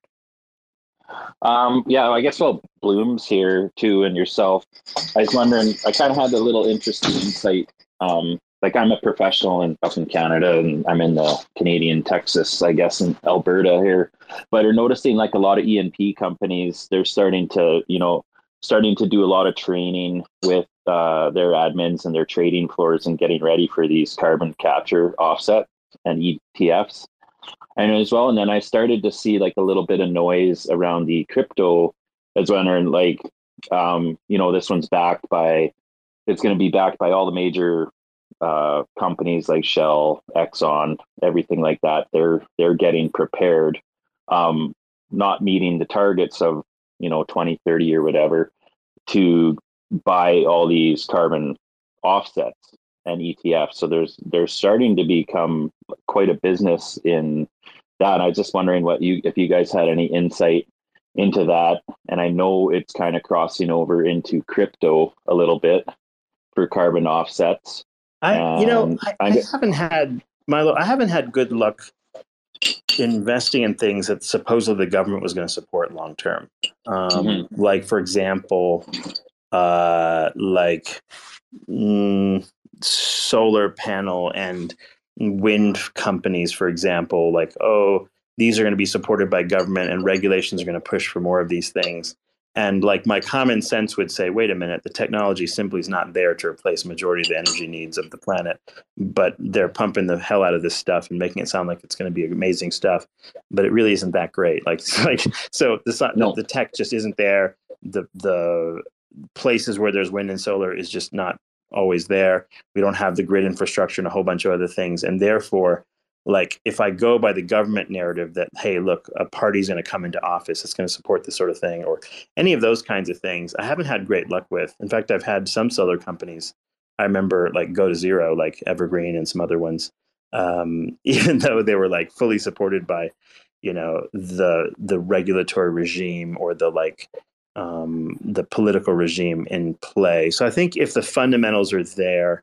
Yeah, I guess Bloom's here too, and yourself. I was wondering, I kind of had a little interesting insight. Like I'm a professional up in Canada, and I'm in the Canadian Texas, I guess, in Alberta here. But are noticing like a lot of E&P companies, they're starting to do a lot of training with their admins and their trading floors and getting ready for these carbon capture offset and ETFs. And as well, and then I started to see like a little bit of noise around the crypto. I was wondering, like, this one's it's going to be backed by all the major companies like Shell, Exxon, everything like that. They're getting prepared, not meeting the targets of 2030 or whatever, to buy all these carbon offsets and ETFs. So there's starting to become quite a business in that. And I was just wondering if you guys had any insight into that. And I know it's kind of crossing over into crypto a little bit for carbon offsets. I haven't had good luck investing in things that supposedly the government was going to support long term. Like, for example, solar panel and wind companies, for example, like, oh, these are going to be supported by government and regulations are going to push for more of these things. And like my common sense would say, wait a minute, the technology simply is not there to replace the majority of the energy needs of the planet, but they're pumping the hell out of this stuff and making it sound like it's going to be amazing stuff, but it really isn't that great. The tech just isn't there. The places where there's wind and solar is just not always there. We don't have the grid infrastructure and a whole bunch of other things. And therefore, like if I go by the government narrative that, hey, look, a party's going to come into office that's going to support this sort of thing, or any of those kinds of things, I haven't had great luck with. In fact, I've had some solar companies, I remember, like go to zero, like Evergreen and some other ones, even though they were like fully supported by, the regulatory regime or the political regime in play. So I think if the fundamentals are there,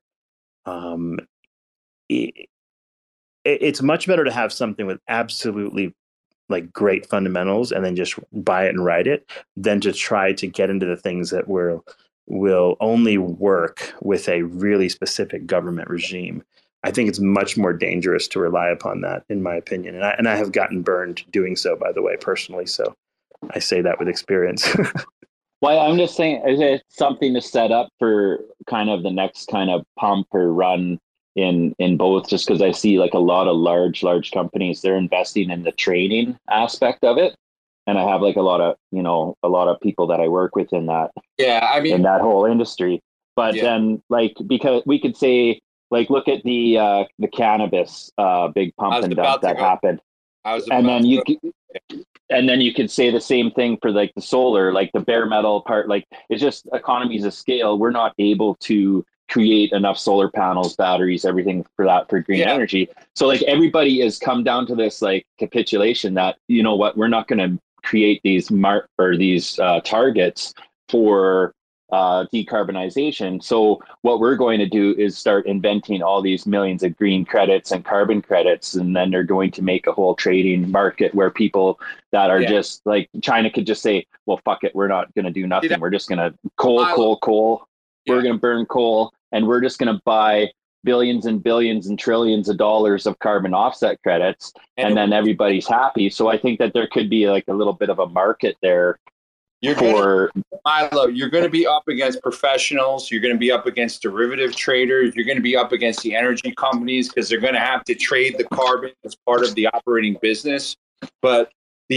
it's much better to have something with absolutely like great fundamentals and then just buy it and ride it than to try to get into the things that will only work with a really specific government regime. I think it's much more dangerous to rely upon that, in my opinion. And I have gotten burned doing so, by the way, personally. So I say that with experience. Well, I'm just saying, is it something to set up for kind of the next kind of pump or run in both? Just because I see like a lot of large companies, they're investing in the training aspect of it, and I have like a lot of people that I work with in that. Yeah, I mean, in that whole industry. But then, like, because we could say, like, look at the cannabis big pump and dump that happened, and then you could say the same thing for like the solar, like the bare metal part. Like, it's just economies of scale. We're not able to create enough solar panels, batteries, everything for green energy. So like everybody has come down to this like capitulation that, you know what, we're not going to create these targets for decarbonization. So what we're going to do is start inventing all these millions of green credits and carbon credits, and then they're going to make a whole trading market where people that are just like, China could just say, well, fuck it, we're not going to do nothing. We're just going to coal. We're going to burn coal, and we're just going to buy billions and billions and trillions of dollars of carbon offset credits, and then everybody's happy. So I think that there could be like a little bit of a market there. Milo, you're going to be up against professionals. You're going to be up against derivative traders. You're going to be up against the energy companies because they're going to have to trade the carbon as part of the operating business. But the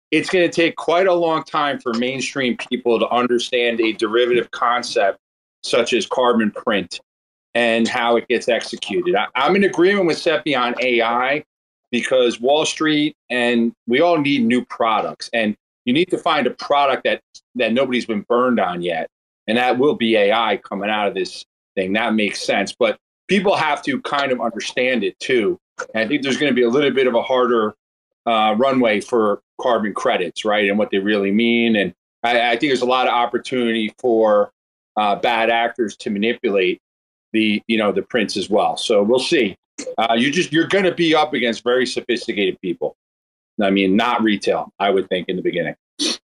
it's going to take quite a long time for mainstream people to understand a derivative concept such as carbon print and how it gets executed. I'm in agreement with Seppi on AI because Wall Street and we all need new products, and you need to find a product that nobody's been burned on yet, and that will be AI coming out of this thing. That makes sense, but people have to kind of understand it too. And I think there's going to be a little bit of a harder runway for carbon credits, right, and what they really mean. And I think there's a lot of opportunity for bad actors to manipulate the prints as well. So we'll see. You're going to be up against very sophisticated people. I mean, not retail, I would think in the beginning.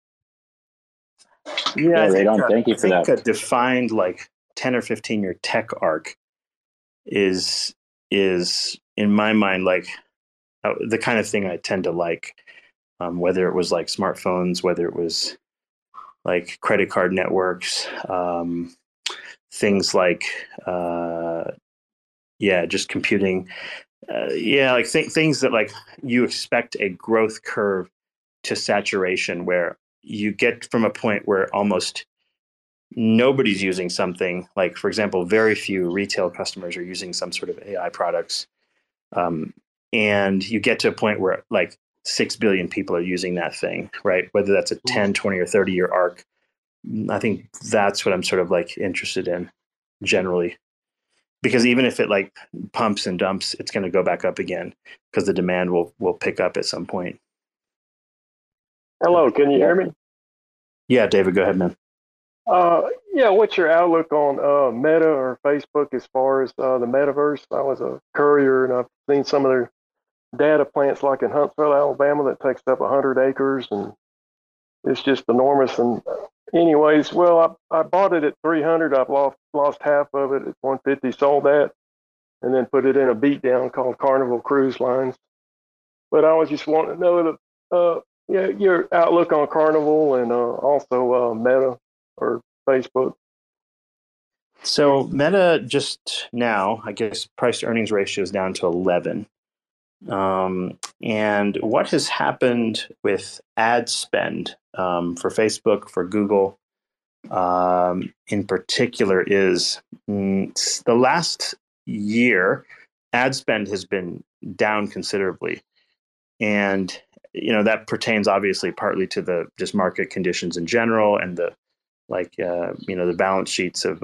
Yeah, Thank you for that. A defined like 10 or 15 year tech arc is in my mind like the kind of thing I tend to like. Whether it was like smartphones, whether it was like credit card networks, things like just computing. Like things that like you expect a growth curve to saturation where you get from a point where almost nobody's using something. Like, for example, very few retail customers are using some sort of AI products. And you get to a point where like 6 billion people are using that thing, right? Whether that's a 10, 20, or 30-year arc. I think that's what I'm sort of like interested in generally. Because even if it like pumps and dumps, it's going to go back up again because the demand will pick up at some point. Hello, can you hear me? Yeah, David, go ahead, man. What's your outlook on Meta or Facebook as far as the metaverse? I was a courier and I've seen some of their data plants like in Huntsville, Alabama, that takes up 100 acres and it's just enormous. And anyways, well, I bought it at 300. I've lost half of it at 150, sold that, and then put it in a beatdown called Carnival Cruise Lines. But I was just wanting to know your outlook on Carnival and also Meta or Facebook. So Meta just now, I guess, price to earnings ratio is down to 11. And what has happened with ad spend for Facebook, for Google in particular is the last year, ad spend has been down considerably. And, that pertains obviously partly to the just market conditions in general and the the balance sheets of,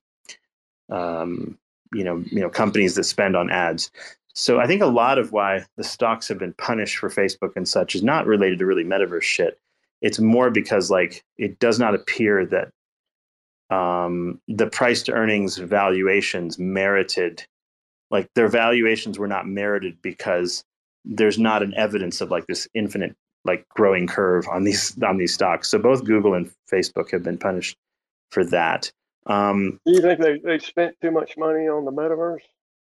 companies that spend on ads. So I think a lot of why the stocks have been punished for Facebook and such is not related to really metaverse shit. It's more because like it does not appear that the price to earnings valuations merited, like their valuations were not merited because there's not an evidence of like this infinite like growing curve on these stocks. So both Google and Facebook have been punished for that. Do you think they spent too much money on the metaverse?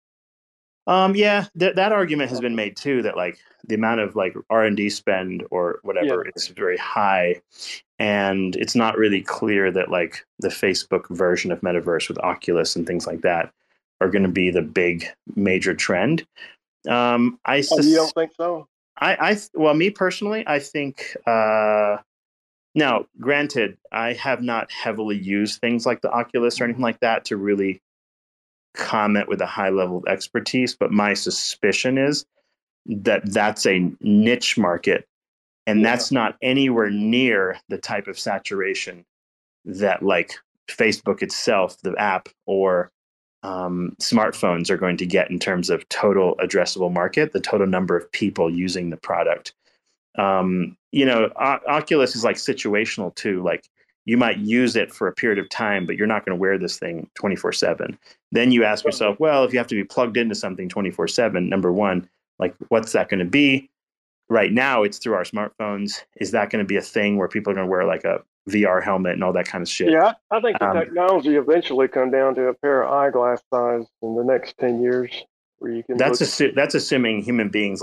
That argument has been made too, that like the amount of like R&D spend or whatever is very high. And it's not really clear that like the Facebook version of metaverse with Oculus and things like that are going to be the big major trend. You don't think so? Well, me personally, I think, now granted, I have not heavily used things like the Oculus or anything like that to really comment with a high level of expertise, but my suspicion is that that's a niche market and that's not anywhere near the type of saturation that like Facebook itself, the app, or smartphones are going to get in terms of total addressable market, the total number of people using the product. Oculus is like situational too. Like you might use it for a period of time, but you're not going to wear this thing 24/7. Then you ask yourself, well, if you have to be plugged into something 24/7, number one, like what's that going to be? Right now, it's through our smartphones. Is that going to be a thing where people are going to wear like a VR helmet and all that kind of shit? Yeah, I think the technology eventually come down to a pair of eyeglass size in the next 10 years, where you can. That's assuming human beings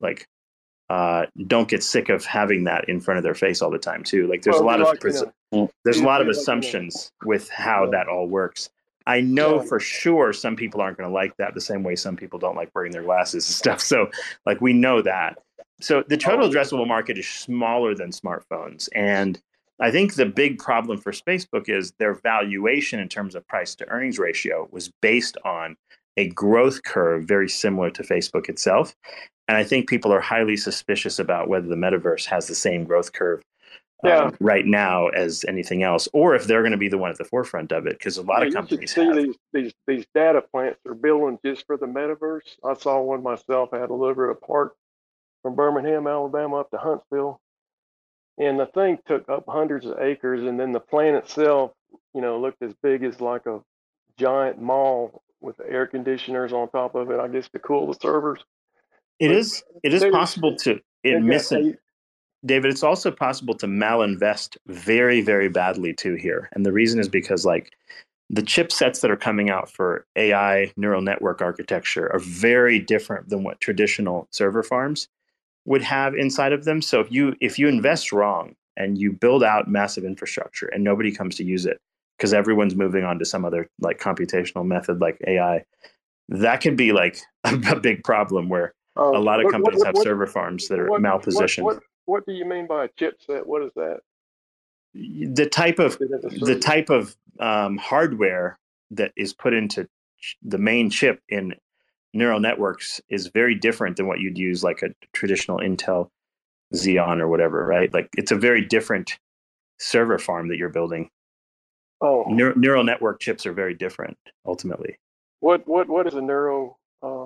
don't get sick of having that in front of their face all the time too. Like there's a lot of assumptions with how that all works. I know for sure some people aren't going to like that the same way some people don't like wearing their glasses and stuff. So like we know that. So the total addressable market is smaller than smartphones. And I think the big problem for Facebook is their valuation in terms of price to earnings ratio was based on a growth curve very similar to Facebook itself. And I think people are highly suspicious about whether the metaverse has the same growth curve right now as anything else, or if they're going to be the one at the forefront of it, because a lot of companies have. These data plants are building just for the metaverse. I saw one myself. I had to deliver a part from Birmingham, Alabama, up to Huntsville, and the thing took up hundreds of acres. And then the plant itself, looked as big as like a giant mall with air conditioners on top of it, I guess, to cool the servers. It is possible to David, it's also possible to malinvest very, very badly too here. And the reason is because like the chipsets that are coming out for AI neural network architecture are very different than what traditional server farms would have inside of them. So if you invest wrong and you build out massive infrastructure and nobody comes to use it because everyone's moving on to some other like computational method like AI, that could be like a big problem where a lot of companies have server farms that are malpositioned. What do you mean by a chipset? What is that? The type of hardware that is put into the main chip in neural networks is very different than what you'd use like a traditional Intel Xeon or whatever, right? Like it's a very different server farm that you're building. Neural network chips are very different ultimately. What is a neural?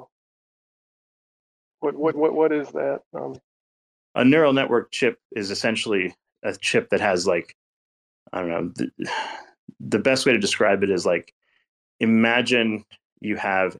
What is that? A neural network chip is essentially a chip that has like, I don't know, the best way to describe it is like, imagine you have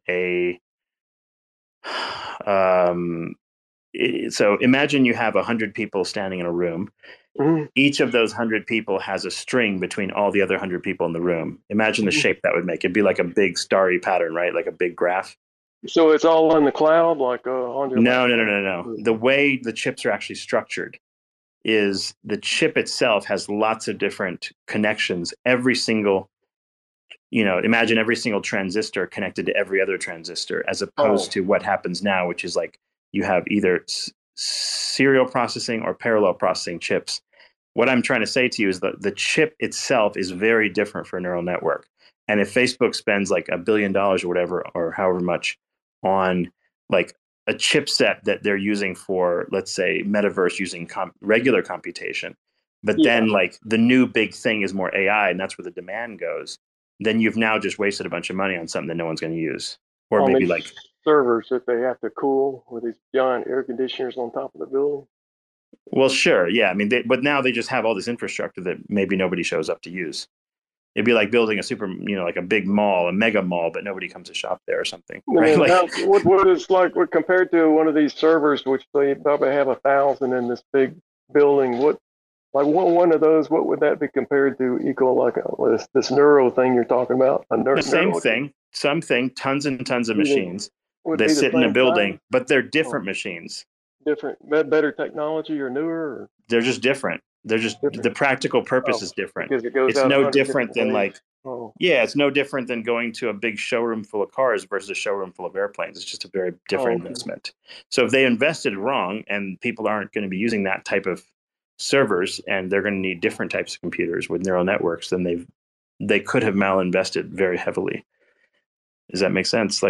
so imagine you have 100 people standing in a room. Mm-hmm. Each of those 100 people has a string between all the other 100 people in the room. Imagine the shape that would make. It'd be like a big starry pattern, right? Like a big graph. So it's all in the cloud, like on your. No. The way the chips are actually structured is the chip itself has lots of different connections. Every single, imagine every single transistor connected to every other transistor, as opposed to what happens now, which is like you have either serial processing or parallel processing chips. What I'm trying to say to you is that the chip itself is very different for a neural network. And if Facebook spends like $1 billion or whatever, or however much on like a chipset that they're using for, let's say, metaverse using regular computation, but then like the new big thing is more AI and that's where the demand goes, then you've now just wasted a bunch of money on something that no one's going to use. Or maybe like servers that they have to cool with these giant air conditioners on top of the building. Well, sure. Yeah. I mean, but now they just have all this infrastructure that maybe nobody shows up to use. It'd be like building a super, like a big mall, a mega mall, but nobody comes to shop there or something. Right? What is like compared to one of these servers, which they probably have 1,000 in this big building? One of those, what would that be compared to equal like this neuro thing you're talking about? The same thing, tons and tons of machines. They sit in a building, but they're different machines. Different, better technology or newer? Or? They're just different. They're just different. The practical purpose is different. It's no different than it's no different than going to a big showroom full of cars versus a showroom full of airplanes. It's just a very different investment. So if they invested wrong and people aren't going to be using that type of servers and they're going to need different types of computers with neural networks, then they could have malinvested very heavily. Does that make sense?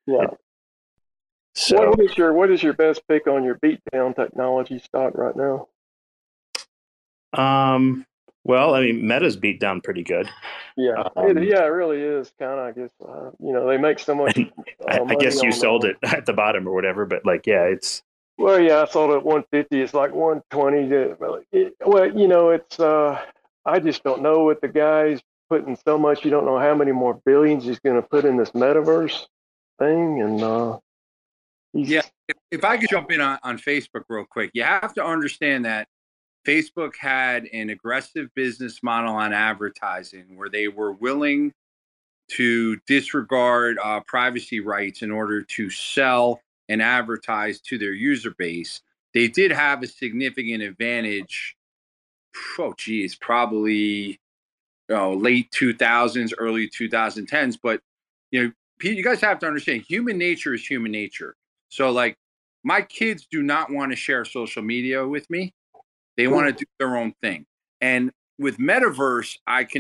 So what is your best pick on your beatdown technology stock right now? Well, I mean, Meta's beat down pretty good. Yeah, it really is kind of. I guess they make so much. I guess you sold it at the bottom or whatever, but it's. Well, yeah, I sold it at 150. It's like 120. It's. I just don't know what the guy's putting so much. You don't know how many more billions he's going to put in this metaverse thing, and. If I could jump in on Facebook real quick, you have to understand that Facebook had an aggressive business model on advertising where they were willing to disregard privacy rights in order to sell and advertise to their user base. They did have a significant advantage. Probably late 2000s, early 2010s. But you guys have to understand, human nature is human nature. So like my kids do not want to share social media with me. They want to do their own thing. And with Metaverse,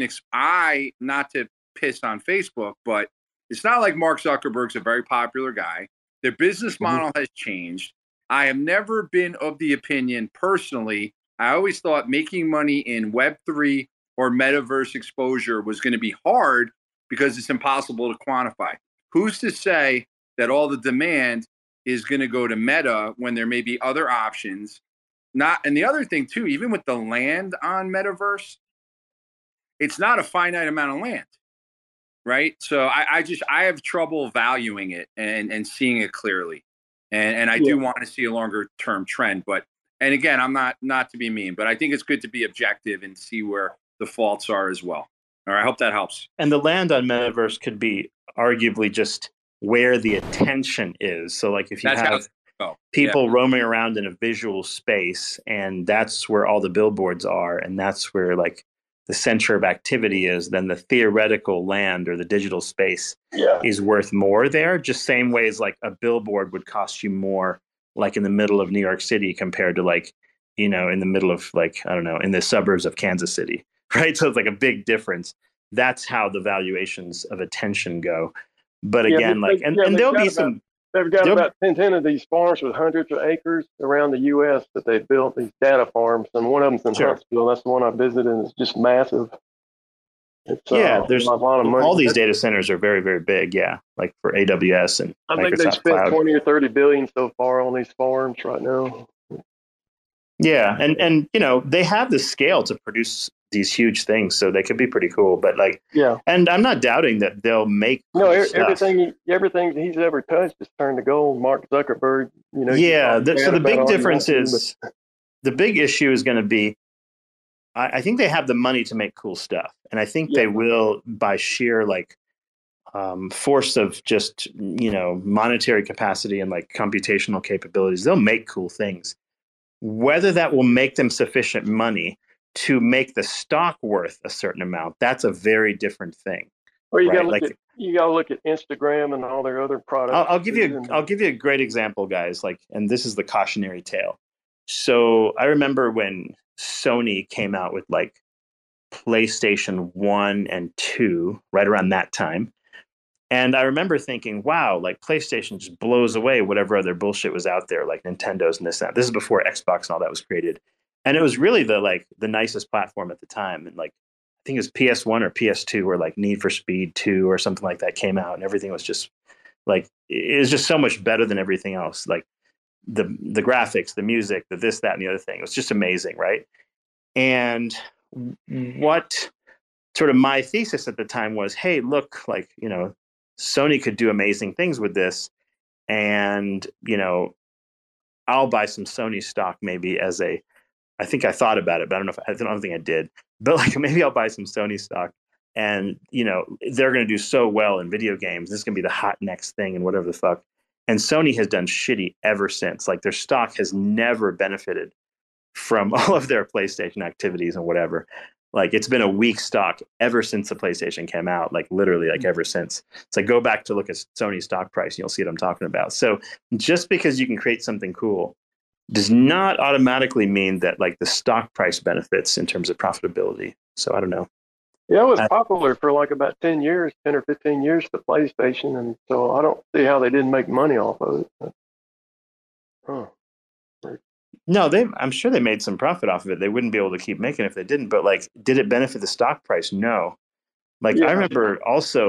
I not to piss on Facebook, but it's not like Mark Zuckerberg's a very popular guy. Their business model has changed. I have never been of the opinion personally. I always thought making money in Web3 or Metaverse exposure was going to be hard because it's impossible to quantify. Who's to say that all the demand is going to go to Meta when there may be other options? And the other thing too, even with the land on Metaverse, it's not a finite amount of land, right? So I have trouble valuing it and seeing it clearly, and I do want to see a longer term trend. And again, I'm not to be mean, but I think it's good to be objective and see where the faults are as well. All right, I hope that helps. And the land on Metaverse could be arguably just where the attention is. So like if you have people roaming around in a visual space and that's where all the billboards are and that's where like the center of activity is, then the theoretical land or the digital space is worth more there. Just same ways like a billboard would cost you more like in the middle of New York City compared to like, in the middle of like, I don't know, in the suburbs of Kansas City, right? So it's like a big difference. That's how the valuations of attention go. But again, there'll be some. They've got about 10 of these farms with hundreds of acres around the U.S. that they built, these data farms, and one of them's in Huntsville. That's the one I visited, and it's just massive. It's, there's a lot of money. All these data centers are very, very big. Yeah, like for AWS and I think Microsoft they spent Cloud. 20 or 30 billion so far on these farms right now. Yeah, and they have the scale to produce these huge things, so they could be pretty cool. But and I'm not doubting that they'll make everything he's ever touched has turned to gold. Mark Zuckerberg, so the big difference is the big issue is going to be. I think they have the money to make cool stuff, and I think they will by sheer force of just monetary capacity and like computational capabilities. They'll make cool things. Whether that will make them sufficient money to make the stock worth a certain amount, that's a very different thing. Or you got to look at Instagram and all their other products. I'll give you a great example, guys. And this is the cautionary tale. So I remember when Sony came out with like PlayStation 1 and 2, right around that time. And I remember thinking, wow, like PlayStation just blows away whatever other bullshit was out there, like Nintendo's and this and that. This is before Xbox and all that was created. And it was really the nicest platform at the time. And like, I think it was PS1 or PS2 where like Need for Speed 2 or something like that came out and everything was just like, it was just so much better than everything else. Like the graphics, the music, the this, that, and the other thing. It was just amazing, right? And what sort of my thesis at the time was, hey, look, Sony could do amazing things with this. And, I'll buy some Sony stock maybe I think I thought about it, but I don't think I did. But maybe I'll buy some Sony stock and, they're going to do so well in video games. This is going to be the hot next thing and whatever the fuck. And Sony has done shitty ever since. Like their stock has never benefited from all of their PlayStation activities and whatever. Like it's been a weak stock ever since the PlayStation came out, like literally ever since. It's like go back to look at Sony's stock price and you'll see what I'm talking about. So just because you can create something cool does not automatically mean that like the stock price benefits in terms of profitability. So I don't know. Yeah, it was popular for like about 10 or 15 years, the PlayStation. And so I don't see how they didn't make money off of it. No, I'm sure they made some profit off of it. They wouldn't be able to keep making it if they didn't. But did it benefit the stock price? No. I remember also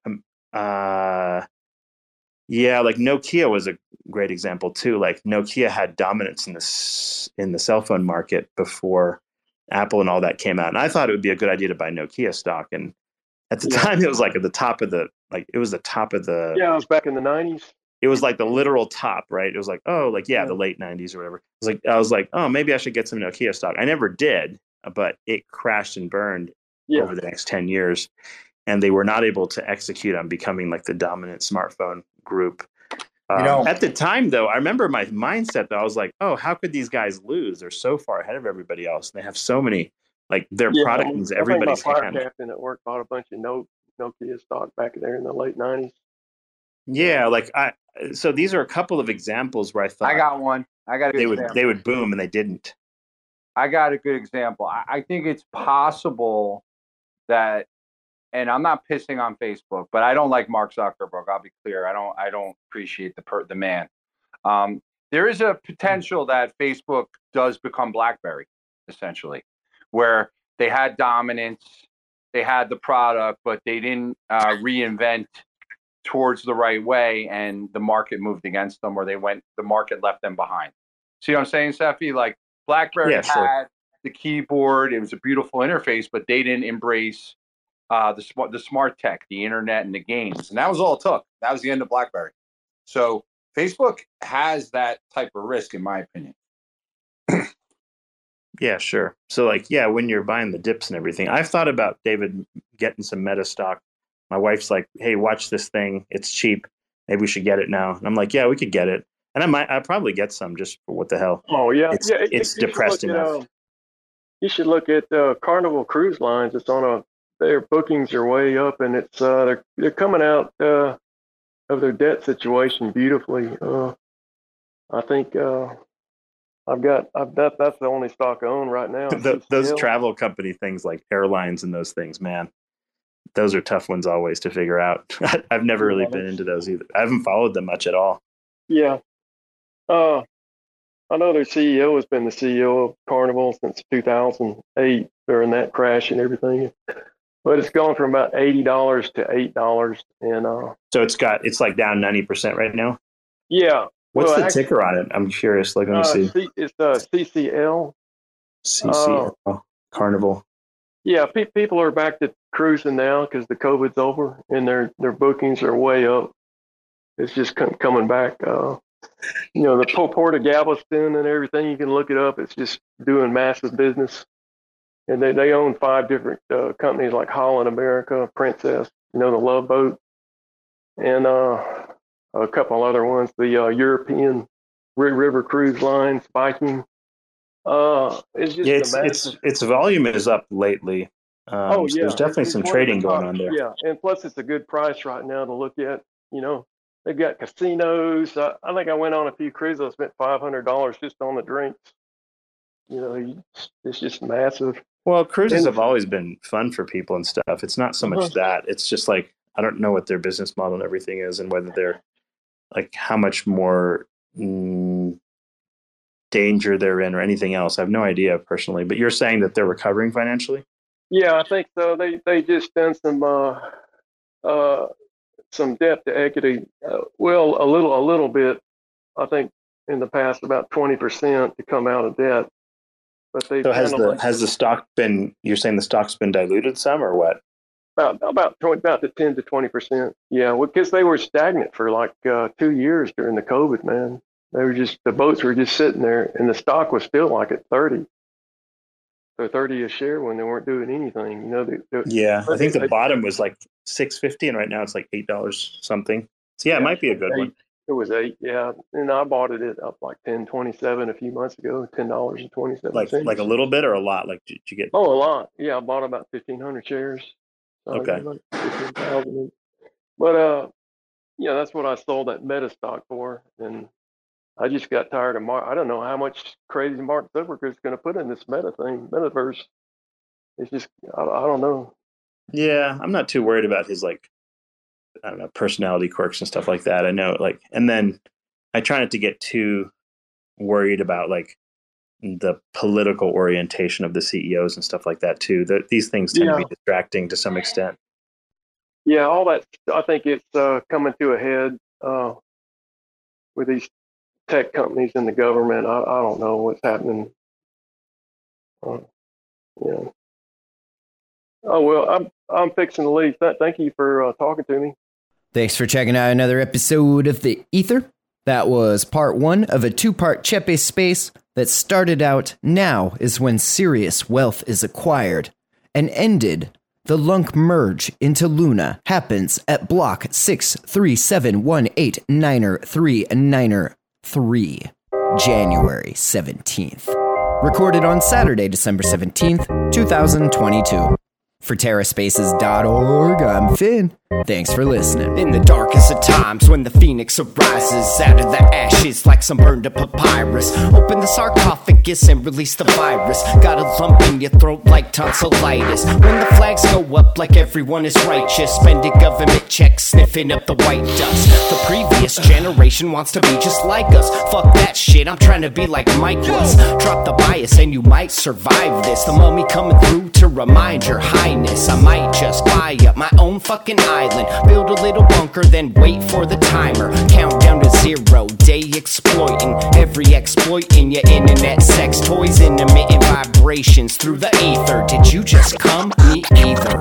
Nokia was a great example too. Like Nokia had dominance in the cell phone market before Apple and all that came out. And I thought it would be a good idea to buy Nokia stock. And at the time, it was at the top of the it was the top of the. Yeah, it was back in the 90s. It was like the literal top, right? It was like, the late 90s or whatever. I was like, oh, maybe I should get some Nokia stock. I never did, but it crashed and burned over the next 10 years. And they were not able to execute on becoming like the dominant smartphone group. At the time, though, I remember my mindset, though, I was like, oh, how could these guys lose? They're so far ahead of everybody else. They have so many, their product is everybody's hand. My captain at work bought a bunch of Nokia stock back there in the late 90s. Yeah, so these are a couple of examples where I thought I got one. I got a good they would boom, and they didn't. I got a good example. I think it's possible that, and I'm not pissing on Facebook, but I don't like Mark Zuckerberg. I'll be clear. I don't appreciate the man. There is a potential that Facebook does become BlackBerry, essentially, where they had dominance, they had the product, but they didn't reinvent towards the right way, and the market moved against them, or the market left them behind. See what I'm saying, Seffi? Like BlackBerry had the keyboard, it was a beautiful interface, but they didn't embrace the smart tech, the internet, and the games, and that was all it took. That was the end of BlackBerry. So Facebook has that type of risk, in my opinion. Yeah, sure. So like, yeah, when you're buying the dips and everything, I've thought about, David, getting some Meta stock. My wife's like, hey, watch this thing. It's cheap. Maybe we should get it now. And I'm like, yeah, we could get it. And I'll probably get some just for what the hell. Oh, yeah. It's depressed enough. You should look at Carnival Cruise Lines. It's on their bookings are way up, and it's they're coming out of their debt situation beautifully. I think that's the only stock I own right now. Those travel company things like airlines and those things, man, those are tough ones always to figure out. I've never really been into those either. I haven't followed them much at all. Yeah. I know their CEO has been the CEO of Carnival since 2008 during that crash and everything. But it's gone from about $80 to $8, and so it's like down 90% right now. Yeah. What's the ticker on it? I'm curious. Like, let me see. It's CCL. CCL Carnival. Yeah, people are back to cruising now because the COVID's over, and their bookings are way up. It's just coming back. The Port of Galveston and everything. You can look it up. It's just doing massive business. And they own 5 different companies like Holland America, Princess, the Love Boat, and a couple other ones, the European River Cruise Lines, Viking. It's just its volume is up lately. So there's definitely some trading going on there. Yeah, and plus it's a good price right now to look at. They've got casinos. I think I went on a few cruises. I spent $500 just on the drinks. It's just massive. Well, cruises have always been fun for people and stuff. It's not so much that. It's just like, I don't know what their business model and everything is, and whether they're like how much more danger they're in or anything else. I have no idea personally, but you're saying that they're recovering financially? Yeah, I think so. They just done some debt to equity. A little bit. I think in the past about 20% to come out of debt. But they has the stock been? You're saying the stock's been diluted some, or what? About the 10 to 20%. Yeah, because they were stagnant for like 2 years during the COVID, man. The boats were just sitting there, and the stock was still like at 30. So 30 a share when they weren't doing anything. I think the bottom was like $6.50, and right now it's like $8 something. So it might be a good one. It was $8, yeah, and I bought it up like $10.27 a few months ago. $10.27. Like a little bit or a lot? Like did you get? Oh, a lot. Yeah, I bought about 1,500 shares. Okay. 15,000. But that's what I sold that Meta stock for, and I just got tired of Mark. I don't know how much crazy Mark Zuckerberg is going to put in this Meta thing, Metaverse. It's just I don't know. Yeah, I'm not too worried about his personality quirks and stuff like that. I know, and then I try not to get too worried about the political orientation of the CEOs and stuff like that too. These things tend to be distracting to some extent. Yeah, all that. I think it's coming to a head with these tech companies and the government. I don't know what's happening. Oh well, I'm fixing to leave. Thank you for talking to me. Thanks for checking out another episode of The Ether. That was part 1 of a 2-part Chepe space that started out "Now is when serious wealth is acquired" and ended "The Lunk merge into Luna happens at block 63718993993, January 17th. Recorded on Saturday, December 17th, 2022. For TerraSpaces.org, I'm Finn. Thanks for listening. In the darkest of times, when the phoenix arises out of the ashes like some burned up papyrus, open the sarcophagus and release the virus. Got a lump in your throat like tonsillitis. When the flags go up like everyone is righteous, spending government checks, sniffing up the white dust. The previous generation wants to be just like us. Fuck that shit, I'm trying to be like Mike was. Drop the bias and you might survive this. The mummy coming through to remind your highness. I might just buy up my own fucking island, build a little bunker, then wait for the timer. Count down to 0, day exploiting every exploit in your internet sex toys, intermittent vibrations through the ether. Did you just come? Me either.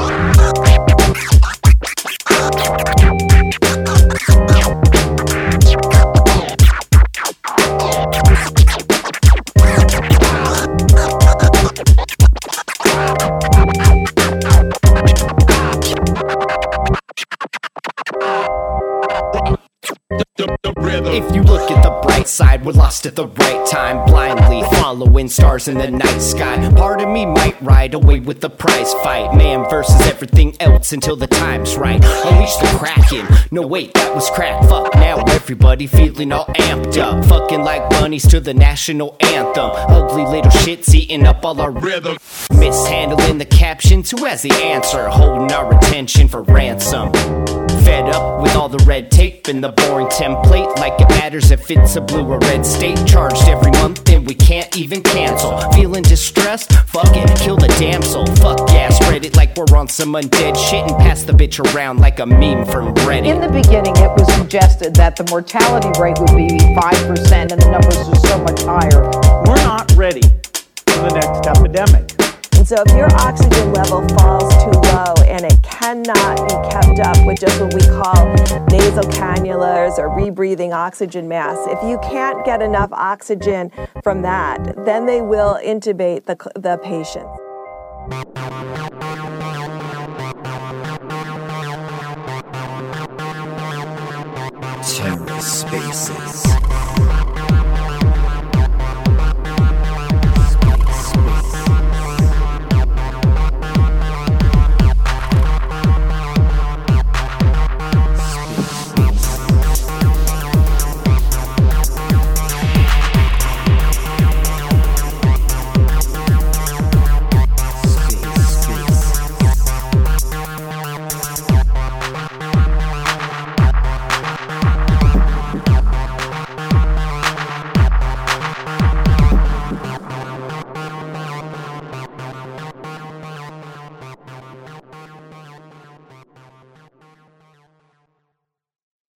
If you look at the bright side, we're lost at the right time, blindly following stars in the night sky. Part of me might ride away with the prize fight, man versus everything else until the time's right. Unleash the Kraken. No wait, that was crack. Fuck, now everybody feeling all amped up, fucking like bunnies to the national anthem. Ugly little shits eating up all our rhythm, mishandling the captions. Who has the answer? Holding our attention for ransom. Fed up with all the red tape and the boring template, like it matters if it's a blue or red state. Charged every month and we can't even cancel. Feeling distressed? Fuck it, kill the damsel. Fuck yeah, spread it like we're on some undead shit and pass the bitch around like a meme from Reddit. In the beginning, it was suggested that the mortality rate would be 5% and the numbers are so much higher. We're not ready for the next epidemic. And so if your oxygen level falls too low and it cannot be kept up with just what we call nasal cannulas or rebreathing oxygen masks, if you can't get enough oxygen from that, then they will intubate the patient. TerraSpaces.